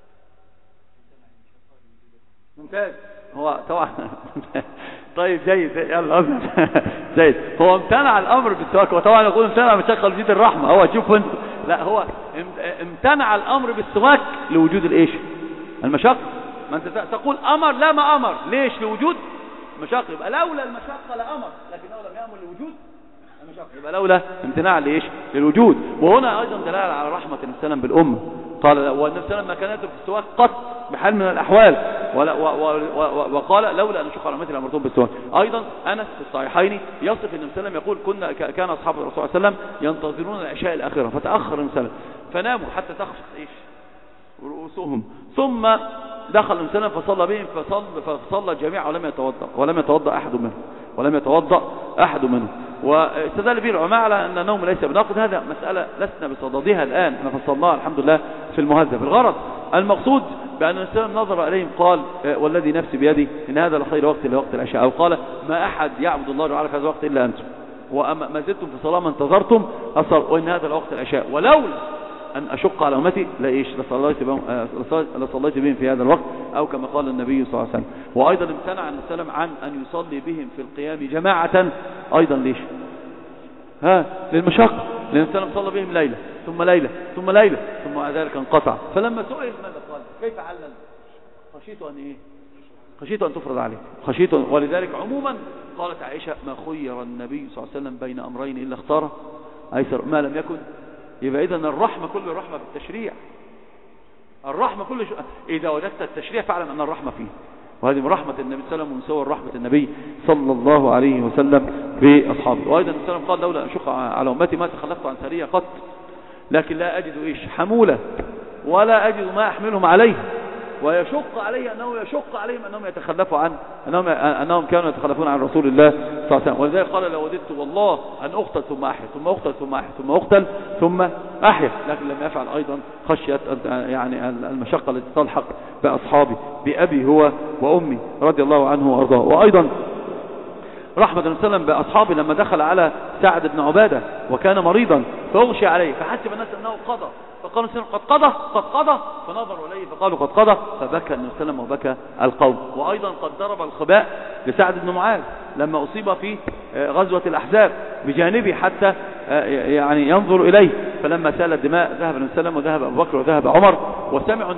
ممتاز. هو طبعا طيب جيد، يلا جيد. هو امتنع الامر بالسواك، وطبعا يقول امتنع مشقه لوجود الرحمه. هو شوف انت، لا هو امتنع الامر بالسواك لوجود الايش؟ المشقه. ما انت تقول امر لا ما امر، ليش؟ لوجود مشقه. يبقى لولا المشقه لامر، لكنه لم يامر لوجود المشقه. يبقى لولا امتناع لايش؟ للوجود. وهنا ايضا دلاله على رحمه النبي صلى الله عليه وسلم بالامه. قال والنبي صلى الله عليه وسلم ما كان يترك السواك قط بحال من الاحوال، ولا و و و وقال لولا ان اشق على امتي لامرتهم بالسواك. ايضا انس في الصحيحين يصف النبي صلى الله عليه وسلم يقول كنا كان اصحاب الرسول صلى الله عليه وسلم ينتظرون العشاء الاخره فتاخر النبي صلى الله عليه وسلم فناموا حتى تخفق ايش رؤوسهم، ثم دخل النبي صلى الله عليه وسلم فصلى بهم فصلى فصلى الجميع ولم يتوضا ولم يتوضا احد منهم ولم يتوضا احد منهم. واستدل به العلماء على ان النوم ليس بناقض. هذا مساله لسنا بصددها الان، احنا فصلناها الحمد لله في المهذب. الغرض المقصود بان النبي صلى الله عليه وسلم نظر اليهم قال والذي نفسي بيدي ان هذا لخير وقت لوقت العشاء، او قال ما احد يعبد الله تعالى في هذا الوقت الا انتم، وما زلتم في صلاه ما انتظرتم اصر، وان هذا الوقت العشاء، ولولا أن أشق على أمتي لإيش لصليت بهم لصليت بهم في هذا الوقت، أو كما قال النبي صلى الله عليه وسلم. وأيضا امتنع النبي صلى الله عليه وسلم عن أن يصلي بهم في القيام جماعة أيضا ليش؟ ها للمشقة. لأن النبي صلى الله عليه وسلم صلى بهم ليلة ثم ليلة ثم ليلة ثم بعد ذلك انقطع. فلما سئل ماذا قال؟ كيف علل؟ خشيت أن إيه؟ خشيت أن تفرض عليه، خشيت. ولذلك عموما قالت عائشة ما خير النبي صلى الله عليه وسلم بين أمرين إلا اختار أيسر ما لم يكن. يبقى إذن الرحمة كل الرحمة بالتشريع. الرحمة كل ش... إذا وجدت التشريع فعلا أن الرحمة فيه، وهذه من رحمة النبي صلى الله عليه وسلم ومن صور رحمة النبي صلى الله عليه وسلم بأصحابه. وأيضا النبي صلى الله عليه وسلم قال لولا أن أشق على أمتي ما تخلفت عن سرية قط، لكن لا أجد إيش حمولة ولا أجد ما أحملهم عليه، ويشق عليه أنه يشق عليهم أنهم يتخلفوا عن أنهم, أنهم كانوا يتخلفون عن رسول الله صلى الله عليه وسلم. ولذلك قال لو وددت والله أن أقتل ثم أحيا ثم أقتل ثم أحيا ثم أقتل ثم أحيا، لكن لم يفعل أيضا خشية يعني المشقة التي تلحق بأصحابي بأبي هو وأمي رضي الله عنه وأرضاه. وأيضا رحمة النبي صلى الله عليه وسلم بأصحابه لما دخل على سعد بن عبادة وكان مريضا فأغشي عليه فحسب الناس أنه قضى، فقالوا النبي قد قضى قد قضى فنظروا إليه فقالوا قد قضى، فبكى النبي صلى الله عليه وسلم وبكى القوم. وأيضا قد ضرب الخباء لسعد بن معاذ لما أصيب في غزوة الأحزاب بجانبه حتى يعني ينظر إليه، فلما سال الدماء ذهب النبي صلى الله عليه وسلم وذهب أبو بكر وذهب عمر وسمعوا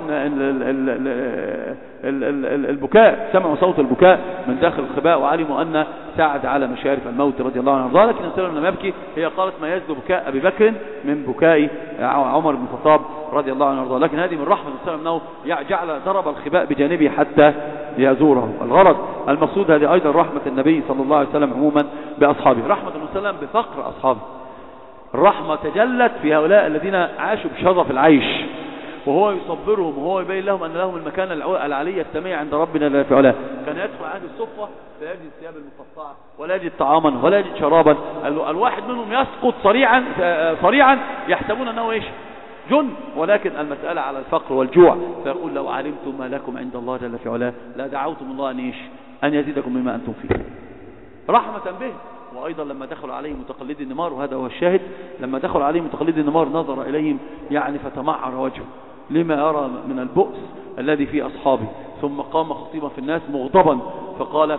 البكاء، سمعوا صوت البكاء من داخل الخباء وعلموا أن سعد على مشارف الموت رضي الله عنه وارضاه. لكن النبي صلى الله عليه وسلم لم يبكي. هي قالت ما يزد بكاء أبي بكر من بكاء عمر بن الخطاب رضي الله عنه وارضاه. لكن هذه من رحمة النبي صلى الله عليه وسلم أنه جعل ضرب الخباء بجانبه حتى يزوره. الغرض المقصود هذه أيضا رحمة النبي صلى الله عليه وسلم عموما بأصحابه، رحمة النبي صلى الله عليه وسلم بفقر أصحابه. الرحمة تجلت في هؤلاء الذين عاشوا بشظف العيش، وهو يصبرهم وهو يبين لهم أن لهم المكان العلي السميع عند ربنا لا في علاه. كان يدخل عهد الصفة لا يجد الثياب المقطعة ولا يجد طعاما ولا يجد شرابا. الواحد منهم يسقط صريعا صريعا يحسبون أنه إيش جن، ولكن المسألة على الفقر والجوع. فيقول لو علمتم ما لكم عند الله جل في علاه لا دعوتم الله أن إيش أن يزيدكم مما أنتم فيه، رحمة به. وأيضا لما دخلوا عليه متقلدي النمار، وهذا هو الشاهد، لما دخلوا عليه متقلدي النمار نظر إليهم يعني فتمعر وجهه لما يرى من البؤس الذي في أصحابه. ثم قام خطيبا في الناس مغضبا فقال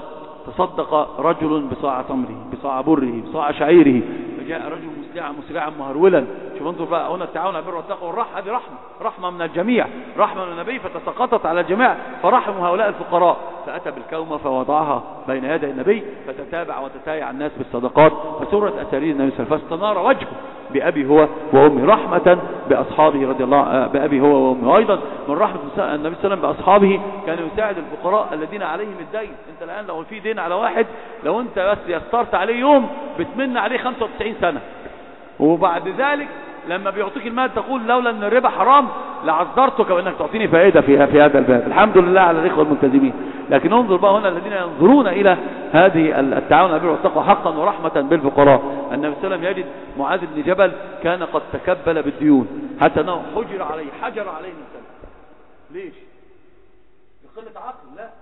تصدق رجل بصاع تمره بصاع بره بصاع شعيره، فجاء رجل مسرعا مسرعا مهرولا. شوف انظر بقى هنا التعاون على البر والتقوى والرحمة، هذه رحمة رحمة من الجميع، رحمة من النبي فتسقطت على الجميع فرحموا هؤلاء الفقراء. فأتى بالكومة فوضعها بين يدي النبي فتتابع وتتايع الناس بالصدقات فسرت أسارير النبي صلى الله عليه وسلم فاستنار وجهه بأبي هو وأمي، رحمة بأصحابه رضي الله بأبي هو وأمي. وأيضا من رحمة النبي صلى الله عليه وسلم بأصحابه كان يساعد الفقراء الذين عليهم الدين. انت الآن لو في دين على واحد، لو انت بس يسترت عليه يوم بتمن عليه خمسة وتسعين سنة، وبعد ذلك لما بيعطيك المال تقول لولا ان الربا حرام لعذرتك بانك تعطيني فائدة في في هذا الباب. الحمد لله على الاخوة الملتزمين. لكن انظر بقى هنا الذين ينظرون الى هذه التعاون على البر والتقوى حقا ورحمة بالفقراء. النبي صلى الله عليه وسلم يجد معاذ بن جبل كان قد تكبل بالديون حتى انه حجر عليه حجر عليه النبي صلى الله عليه وسلم. ليش؟ بقلة عقل؟ لا،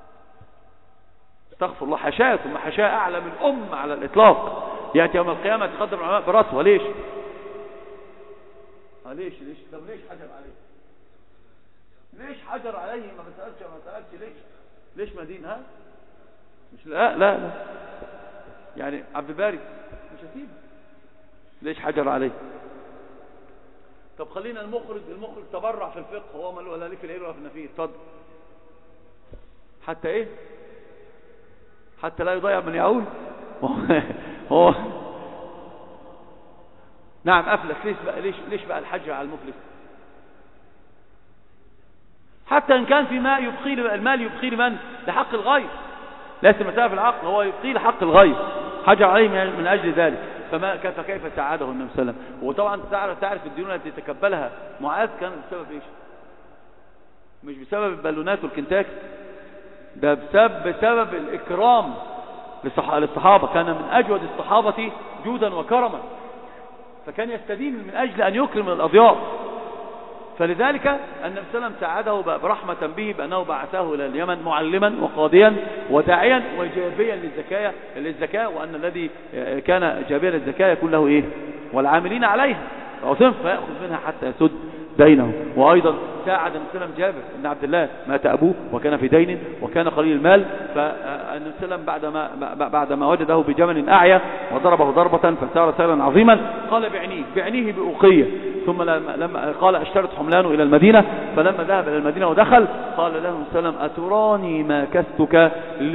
استغفر الله، حشاة ثم حشاة أعلى من الأم على الإطلاق. يأتي يوم القيامة تقدم العلماء برأسه. ليش؟ آه ليش ليش طب ليش حجر عليه؟ ليش حجر عليه؟ ما بسألش ما سألش ليش؟ ليش مدين؟ ها؟ مش لا لا لا يعني عبد الباري مش هسيبه. ليش حجر عليه؟ طب خلينا المخرج المخرج تبرع في الفقه، هو ما ولا ليه في العلم ولا في النفيس. اتفضل. حتى ايه؟ حتى لا يضيع من يعول. هو نعم أفلس. ليش بقى ليش ليش بقى الحج على المفلس؟ حتى إن كان في ماء يبقي المال يبقي لمن؟ لحق الغير. ليس مسألة في العقل، هو يبقي لحق الغير، حجر عليه من أجل ذلك. فما كيف ساعده النبي صلى الله عليه وسلم. وطبعا تعرف تعرف الديون التي تكبلها معاذ كان بسبب ايش؟ مش بسبب البالونات والكنتاكي، ده بسبب بسبب الإكرام للصحابة. كان من أجود الصحابة جودا وكرما، فكان يستدين من أجل أن يكرم الأضياف. فلذلك النبي صلى الله عليه وسلم ساعده برحمة به بأنه بعثه إلى اليمن معلما وقاضيا وداعيا وجابيا للزكاة للزكاة وأن الذي كان جابيا للزكاة يكون له إيه؟ والعاملين عليها فأصنف فيأخذ منها حتى يسد دينه. وأيضا ساعد النبي صلى الله عليه وسلم جابر بن عبد الله مات أبوه وكان في دين وكان قليل المال، فالنبي صلى الله عليه وسلم بعدما بعدما وجده بجمل أعيا وضربه ضربة فسار سيرا عظيما قال بعنيه بعنيه بأوقية. ثم لما قال اشترت حملانه إلى المدينة، فلما ذهب إلى المدينة ودخل قال له النبي صلى الله عليه وسلم أتراني ما كستك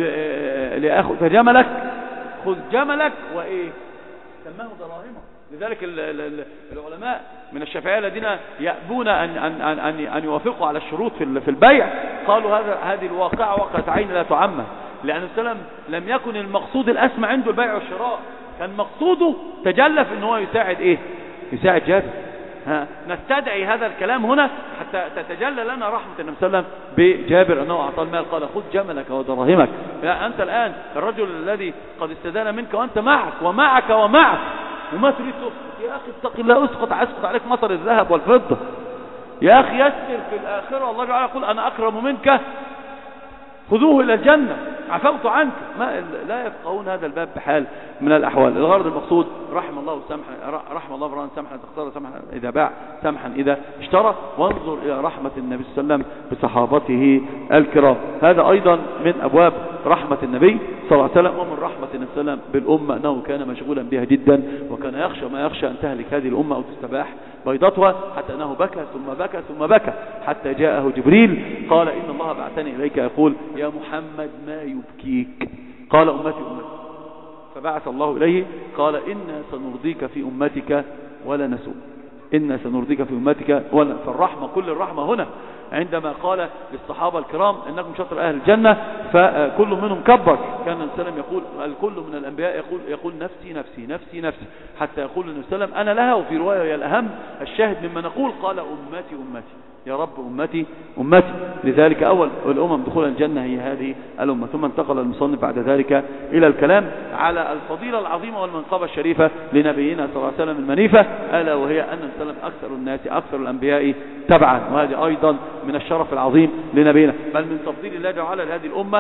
لأخذ جملك؟ خذ جملك وإيه؟ سماه دراهمه. لذلك العلماء من الشافعية الذين يأبون أن, أن, أن, أن يوافقوا على الشروط في البيع قالوا هذا هذه الواقعة واقعة عين لا تعمم، لأن السلام لم يكن المقصود الأسمى عنده البيع والشراء، كان مقصوده تجلف ان هو يساعد ايه؟ يساعد جابر. ها نستدعي هذا الكلام هنا حتى تتجلى لنا رحمة النبي صلى الله عليه وسلم بجابر أنه أعطى المال قال خذ جملك ودراهمك. لا أنت الآن الرجل الذي قد استدان منك وأنت معك ومعك ومعك وما تريد تسقط. يا أخي اتق الله، اسقط اسقط عليك مطر الذهب والفضة. يا أخي يسر في الآخرة، الله تعالى يقول أنا أكرم منك خذوه إلى الجنة عفوت عنك. ما لا يفقهون هذا الباب بحال من الأحوال. الغرض المقصود رحم الله سمحا رحم الله فران سمحا تختار سمحا إذا باع سمحا إذا اشترى. وانظر إلى رحمة النبي صلى الله عليه وسلم بصحابته الكرام. هذا أيضا من أبواب رحمة النبي صلى الله عليه وسلم ومن رحمة النبي صلى الله عليه وسلم بالأمة أنه كان مشغولا بها جدا، وكان يخشى ما يخشى أن تهلك هذه الأمة أو تستباح بيضتها، حتى أنه بكى ثم بكى ثم بكى حتى جاءه جبريل قال إن الله بعثني إليك يقول يا محمد ما يبكيك؟ قال أمتي أمتي. فبعث الله إليه قال إنا سنرضيك في أمتك ولا نسوء، إنا سنرضيك في أمتك ولا. فالرحمة كل الرحمة هنا عندما قال للصحابة الكرام إنكم شطر أهل الجنة، فكل منهم كبر. كان النبي صلى الله عليه وسلم يقول الكل من الأنبياء يقول يقول نفسي نفسي نفسي نفسي، حتى يقول النبي صلى الله عليه وسلم أنا لها. وفي رواية هي الأهم الشاهد مما نقول قال أمتي أمتي يا رب أمتي أمتي. لذلك أول الأمم دخول الجنة هي هذه الأمة. ثم انتقل المصنف بعد ذلك إلى الكلام على الفضيلة العظيمة والمنقبة الشريفة لنبينا صلى الله عليه وسلم المنيفة، ألا وهي أن النبي صلى الله عليه وسلم أكثر الناس أكثر الأنبياء تبعا، وهذه أيضا من الشرف العظيم لنبينا. بل من تفضيل الله تعالى لهذه الأمة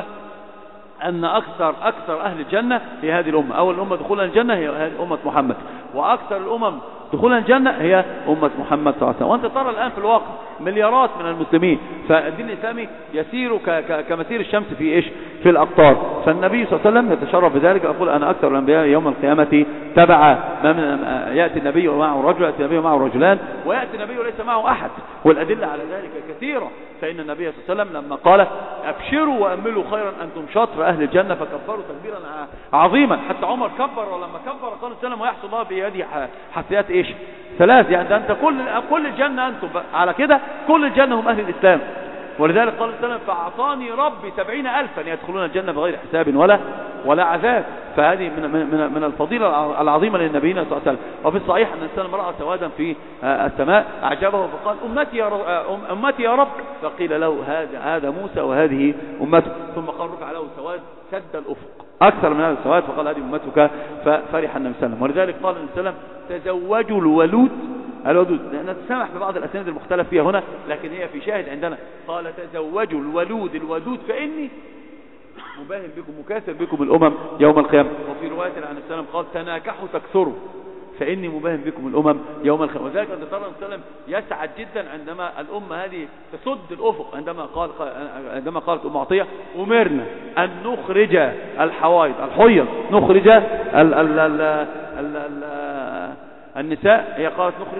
أن أكثر أكثر أهل الجنة هي هذه الأمة. أول الأمة دخولا الجنة هي أمة محمد، وأكثر الأمم دخولا الجنة هي أمة محمد صلى الله عليه وسلم. وأنت ترى الآن في الواقع مليارات من المسلمين، فالدين الإسلامي يسير كمسير الشمس في إيش في الأقطار. فالنبي صلى الله عليه وسلم يتشرف بذلك ويقول أنا أكثر الأنبياء يوم القيامة تبعا. يأتي النبي ومعه رجل، يأتي النبي ومعه رجلان، ويأتي النبي وليس معه أحد، والأدلة على ذلك كثيرة. فإن النبي صلى الله عليه وسلم لما قال أبشروا وأملوا خيرا أنتم شطر أهل الجنة فكبروا تكبيرا عظيما، حتى عمر كبر، ولما كبر قال السلام ويحصل الله بهذه حثيات إيش ثلاث، يعني أنت كل كل الجنة أنتم على كده كل الجنة هم أهل الإسلام. ولذلك قال السلام فأعطاني ربي سبعين ألفا يدخلون الجنة بغير حساب ولا ولا عذاب. فهذه من من من الفضيلة العظيمة للنبينا صلى الله عليه وسلم. وفي الصحيح أن السلام رأى سوادا في السماء أعجبه فقال أمتي يا أمتي يا رب، فقيل له هذا هذا موسى وهذه أمته، ثم قال رفع له سواد سد الأفق أكثر من هذا السواد، فقال هذه أمتك، ففرح النبي صلى الله عليه وسلم. ولذلك قال النبي صلى الله عليه وسلم تزوجوا الولود الودود. نتسامح ببعض الأسانيد المختلف فيها هنا، لكن هي في شاهد عندنا قال تزوجوا الولود الودود فإني مباهم بكم مكاثر بكم الأمم يوم القيامة. وفي رواية عن السلام قال تناكحوا تكثروا فإني مباهم بكم الأمم يوم القيامة. وذلك أن ترى السلام يسعد جدا عندما الأمة هذه تسد الأفق، عندما قال عندما قالت أم عطية أمرنا أن نخرج الحوائض الحيض، نخرج ال ال ال ال ال ال النساء، هي قالت نخرج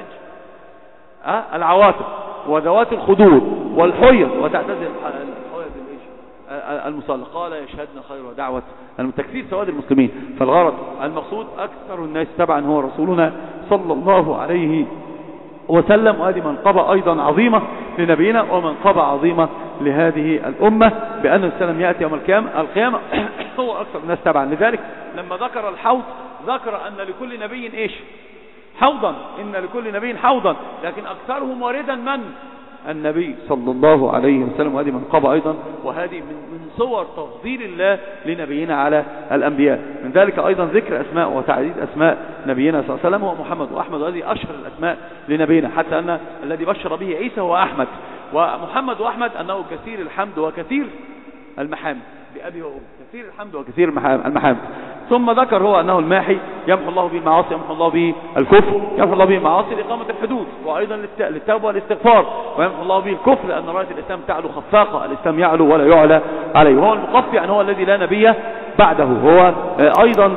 أه؟ العواتق وذوات الخدور والحيض وتعتزل الحوائض المصلى. قال يشهدنا خير ودعوة التكثير سواد المسلمين. فالغرض المقصود أكثر الناس تبعا هو رسولنا صلى الله عليه وسلم. وهذه منقبة أيضا عظيمة لنبينا ومنقبة عظيمة لهذه الأمة، بأن السلام يأتي يوم القيامة القيامة هو أكثر الناس تبعا. لذلك لما ذكر الحوض ذكر أن لكل نبي إيش حوضا، إن لكل نبي حوضا، لكن أكثرهم واردا من النبي صلى الله عليه وسلم. وهذه منقبة أيضا، وهذه من, من صور تفضيل الله لنبينا على الأنبياء. من ذلك أيضا ذكر أسماء وتعديد أسماء نبينا صلى الله عليه وسلم هو محمد وأحمد، وهذه أشهر الأسماء لنبينا، حتى أن الذي بشر به عيسى هو أحمد. ومحمد وأحمد أنه كثير الحمد وكثير المحامد، بأبي وأمي كثير الحمد وكثير المحامد. ثم ذكر هو أنه الماحي يمحو الله به المعاصي، يمحو الله به الكفر، يمحو الله به المعاصي لإقامة الحدود، وأيضا للتوبة والاستغفار، ويمحو الله به الكفر لأن راية الإسلام تعلو خفاقة، الإسلام يعلو ولا يعلى عليه. وهو المقفي أن هو الذي لا نبي بعده. هو أيضا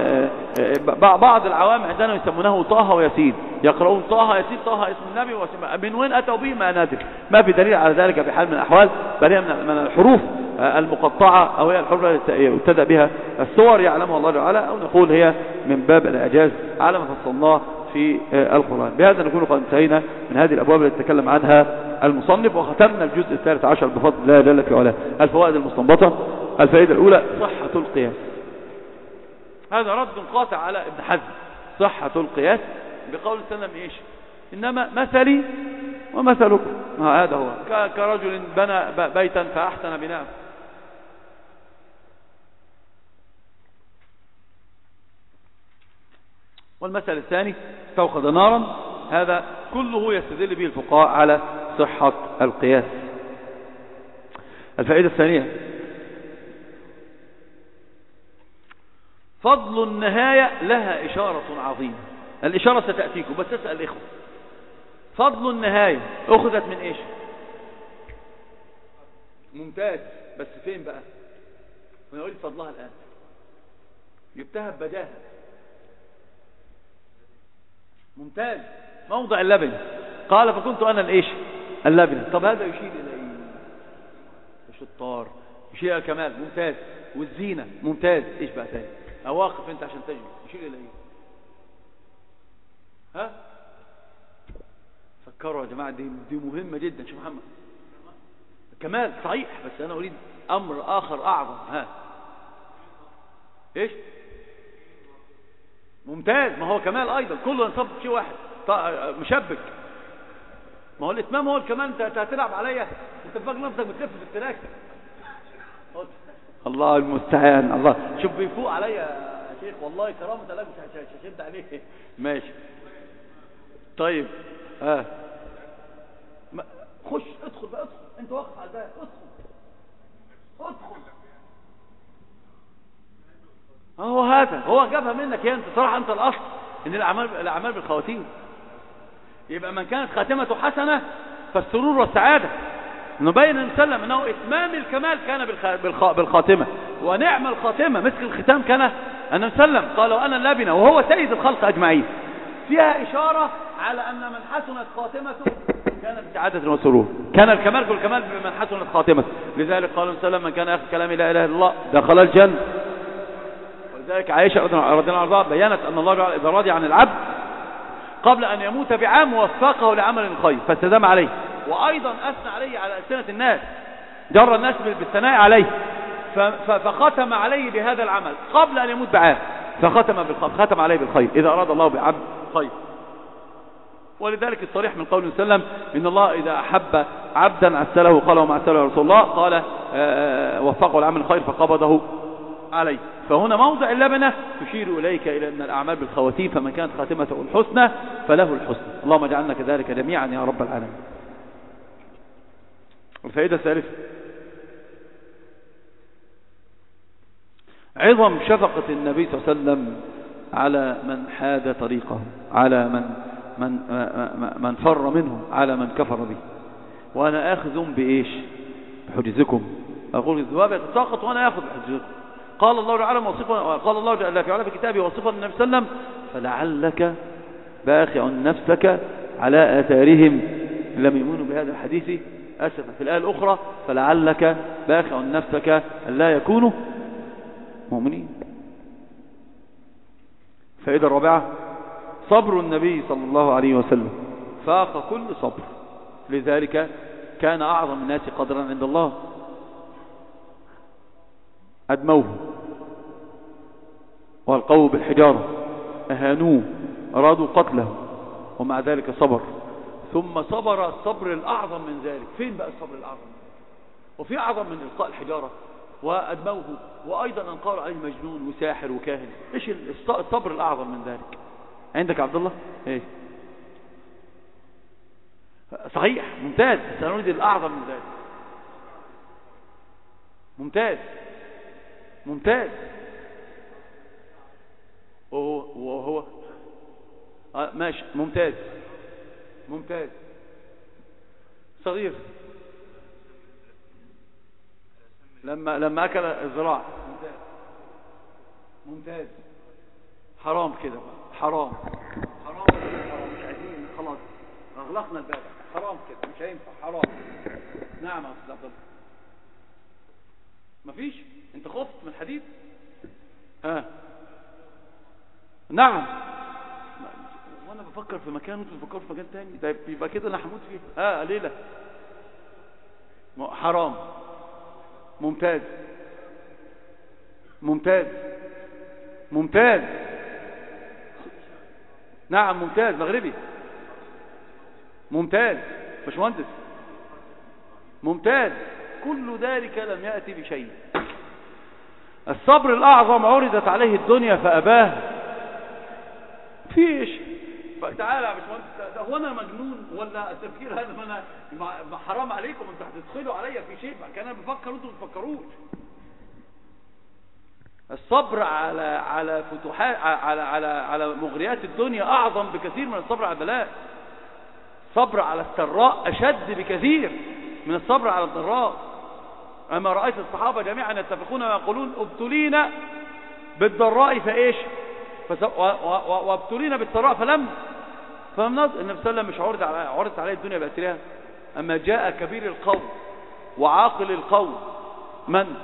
بعض العوام عندنا يسمونه طه وياسين، يقرؤون طه ياسين، طه اسم النبي، من وين أتوا به ما نادر، ما في دليل على ذلك بحال من الأحوال، بل هي من الحروف المقطعة أو هي الحروف التي يبتدأ بها السور يعلمها الله تعالى، أو نقول هي من باب الإعجاز على ما فصلناه في القرآن. بهذا نكون قد انتهينا من هذه الأبواب التي تكلم عنها المصنف، وختمنا الجزء الثالث عشر بفضل الله جل في علاه. الفوائد المستنبطة: الفائدة الأولى صحة القياس. هذا رد قاطع على ابن حزم، صحة القياس بقول السلام إيش؟ إنما مثلي ومثلكم. هذا هو كرجل بنى بيتا فأحسن بناءه، والمثل الثاني استوقد نارا. هذا كله يستدل به الفقهاء على صحة القياس. الفائدة الثانية: فضل النهاية لها إشارة عظيمة. الإشارة ستأتيكم، بس أسأل الإخوة، فضل النهاية أخذت من إيش؟ ممتاز، بس فين بقى؟ وانا أريد فضلها الآن. جبتها ببداهة. ممتاز. موضع اللبن. قال فكنت أنا الإيش اللبن. طب هذا يشير إلى إيه؟ الشطار يشير إلى الكمال. ممتاز. والزينة. ممتاز. إيش بقى تاني؟ أواقف أنت عشان تجري. يشير إلى إيه؟ ها؟ فكروا يا جماعة، دي, دي مهمة جدا. شوف محمد، كمال صحيح، بس أنا أريد أمر آخر أعظم. ها إيش؟ ممتاز. ما هو كمال أيضا، كله ينصب شيء واحد. مشبك. ما هو الإتمام هو الكمال. أنت هتلعب عليا، أنت فاكر نفسك بتلف في التراك. الله المستعان. الله، شوف بيفوق عليا يا شيخ، والله كرامة الله مش هشد عليه. ماشي طيب. ها آه. خش ادخل بقى، ادخل انت واقف على الباب، ادخل ادخل. هو هذا هو جابها منك يا انت صراحة. انت الاصل ان الاعمال الاعمال بالخواتيم. يبقى من كانت خاتمته حسنة فالسرور والسعادة. نبين ان سلم انه اتمام الكمال كان بالخ... بالخاتمة، ونعم الخاتمة مثل الختام كان ان سلم. قال وانا اللبنة وهو سيد الخلق اجمعين. فيها اشارة على ان من حسنت خاتمته كان بسعادة وسرور. كان الكمال كل كمال بمن حسنت خاتمته. لذلك قال صلى الله عليه وسلم من كان ياخذ كلامي لا اله الا الله دخل الجنة. ولذلك عائشة رضي الله عنها بيّنت ان الله اذا راضي عن العبد قبل ان يموت بعام وفقه لعمل الخير فاستدام عليه، وايضا اثنى عليه على ألسنة الناس، جر الناس بالثناء عليه، فختم عليه بهذا العمل قبل ان يموت بعام، فختم بالخير، ختم عليه بالخير اذا اراد الله بعبد خير. ولذلك الصريح من قوله صلى الله عليه وسلم ان الله اذا احب عبدا عسله قال وما عسله يا رسول الله، قال وفقه العمل الخير فقبضه عليه. فهنا موضع اللبنة تشير إليك إلى أن الأعمال بالخواتيم، فمن كانت خاتمته الحسنى فله الحسنى. اللهم اجعلنا كذلك جميعا يا رب العالمين. الفائدة الثالثة عظم شفقة النبي صلى الله عليه وسلم على من حاد طريقه، على من من من فر منه، على من كفر به. وأنا آخذ بإيش؟ بحجزكم. أقول الذباب يتساقط وأنا آخذ بحجزكم. قال الله تعالى وصفا، قال الله جل في علاه في كتابه وصفا النبي صلى الله عليه وسلم فلعلك باخع نفسك على آثارهم لم يؤمنوا بهذا الحديث أسفا. في الآية الأخرى فلعلك باخع نفسك أن لا يكونوا مؤمنين. فائدة الرابعة صبر النبي صلى الله عليه وسلم فاق كل صبر، لذلك كان أعظم الناس قدرا عند الله. أدموه والقوا بالحجارة، أهانوه، أرادوا قتله، ومع ذلك صبر. ثم صبر الصبر الأعظم من ذلك. فين بقى الصبر الأعظم؟ وفي أعظم من إلقاء الحجارة وأدموه، وأيضا أن قالوا عليه مجنون وساحر وكاهن. إيش الصبر الأعظم من ذلك عندك عبد الله؟ إيه صحيح ممتاز. سنريد الأعظم من ذلك. ممتاز ممتاز. وهو, وهو آه ماشي ممتاز ممتاز. صغير لما لما أكل الذراع. ممتاز ممتاز. حرام كده حرام حرام مش عايزين خلاص أغلقنا الباب. حرام كده مش هينفع. حرام. نعم يا أستاذ عبد الله. مفيش؟ انت خفت من الحديث؟ ها نعم. وانا بفكر في مكان وانتوا بتفكروا في مكان تاني. طيب يبقى كده انا هموت فيه. ها ليلة حرام. ممتاز ممتاز ممتاز. نعم ممتاز. مغربي. ممتاز. باشمهندس. ممتاز. كل ذلك لم يأتي بشيء. الصبر الأعظم عرضت عليه الدنيا فأباه. فيش. فتعالى يا باشمهندس، ده هو انا مجنون ولا التفكير هذا؟ ما انا حرام عليكم، انتوا هتدخلوا عليا في شيء كان انا بفكر وانتوا ما بتفكروش. الصبر على على فتوحات على على على مغريات الدنيا اعظم بكثير من الصبر على البلاء. الصبر على السراء اشد بكثير من الصبر على الضراء. أما رأيت الصحابة جميعا يتفقون ويقولون ابتلينا بالضراء فإيش وابتلينا بالسراء فلم فلم نظر. النبي صلى الله عليه وسلم مش عرض على عرضت عليه الدنيا بأسرها. أما جاء كبير القوم وعاقل القوم من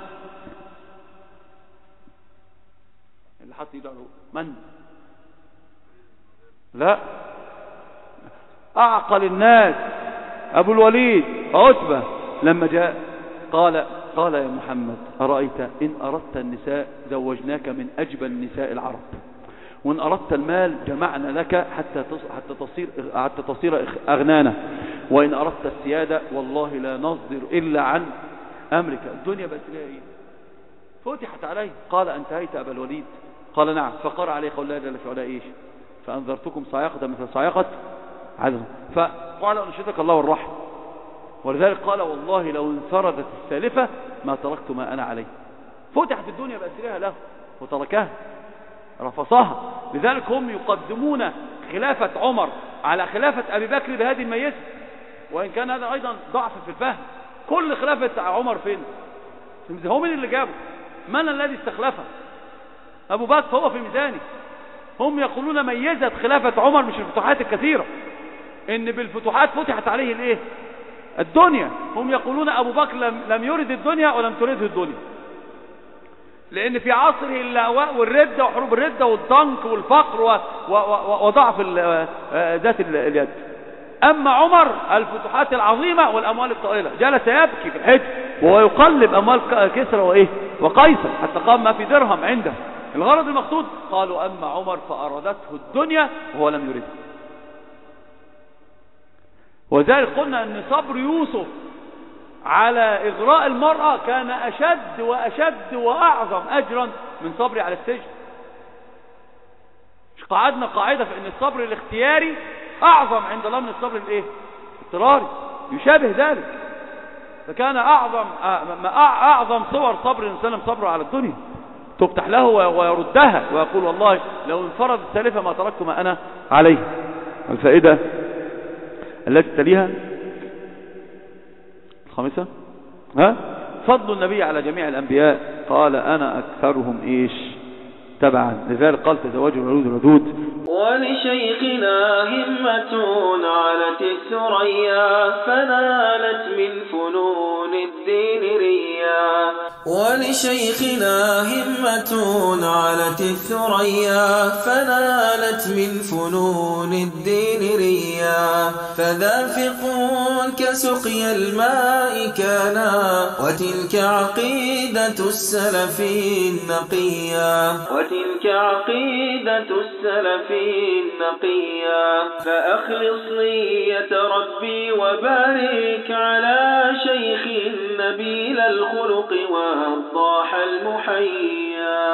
اللي حط يدعو من لا أعقل الناس أبو الوليد عتبة لما جاء قال قال يا محمد أرأيت إن أردت النساء زوجناك من أجبل نساء العرب، وإن أردت المال جمعنا لك حتى حتى تصير حتى تصير أغنانا، وإن أردت السيادة والله لا نصدر إلا عن أمريكا. الدنيا بقت لها إيه؟ فتحت عليه. قال أنتهيت أبا الوليد؟ قال نعم. فقرأ عليه قول الله جل في علاه إيش؟ فأنذرتكم صاعقة مثل صاعقة عاد. فقال أنشدك الله والرحم. ولذلك قال والله لو انفردت السالفة ما تركت ما أنا عليه. فتحت الدنيا بأسرها له وتركها رفصها. لذلك هم يقدمون خلافة عمر على خلافة أبي بكر بهذه الميزة، وإن كان هذا أيضا ضعف في الفهم. كل خلافة عمر فين؟ هو من اللي جابه؟ من الذي استخلفه؟ أبو بكر. هو في ميزانه. هم يقولون ميزت خلافة عمر مش الفتوحات الكثيرة، إن بالفتوحات فتحت عليه الإيه؟ الدنيا. هم يقولون أبو بكر لم, لم يرد الدنيا ولم ترده الدنيا، لأن في عصره اللهواء والردة وحروب الردة والضنك والفقر و و و وضعف ذات اليد. أما عمر الفتوحات العظيمة والأموال الطائلة. جلس يبكي في الحج وهو يقلب أموال كسرى وإيه وقيصر حتى قام ما في درهم عنده. الغرض المقصود. قالوا أما عمر فأرادته الدنيا وهو لم يردها. وذلك قلنا أن صبر يوسف على إغراء المرأة كان أشد وأشد وأعظم أجرا من صبري على السجن. قعدنا قاعدة في أن الصبر الاختياري أعظم عند الله من الصبر الايه اضطراري. يشابه ذلك. فكان أعظم أعظم صور صبر الإنسان صبره على الدنيا تفتح له ويردها ويقول والله لو انفرد السالفة ما تركت ما أنا عليه. الفائدة التي تليها الخامسة ها فضل النبي على جميع الأنبياء. قال أنا أكثرهم إيش تبعا. لذلك قال تزوجوا الولود الودود. ولشيخنا همة علت الثريا فنالت من فنون الدين ريا. ولشيخنا همة علت الثريا فنالت من فنون الدين ريا. فذا فقه كسقي الماء كانا وتلك عقيدة السلف النقيا. وتلك عقيدة السلف النقيا. فأخلص نية ربي وبارك على شيخ نبيل الخلق وضاح المحيا.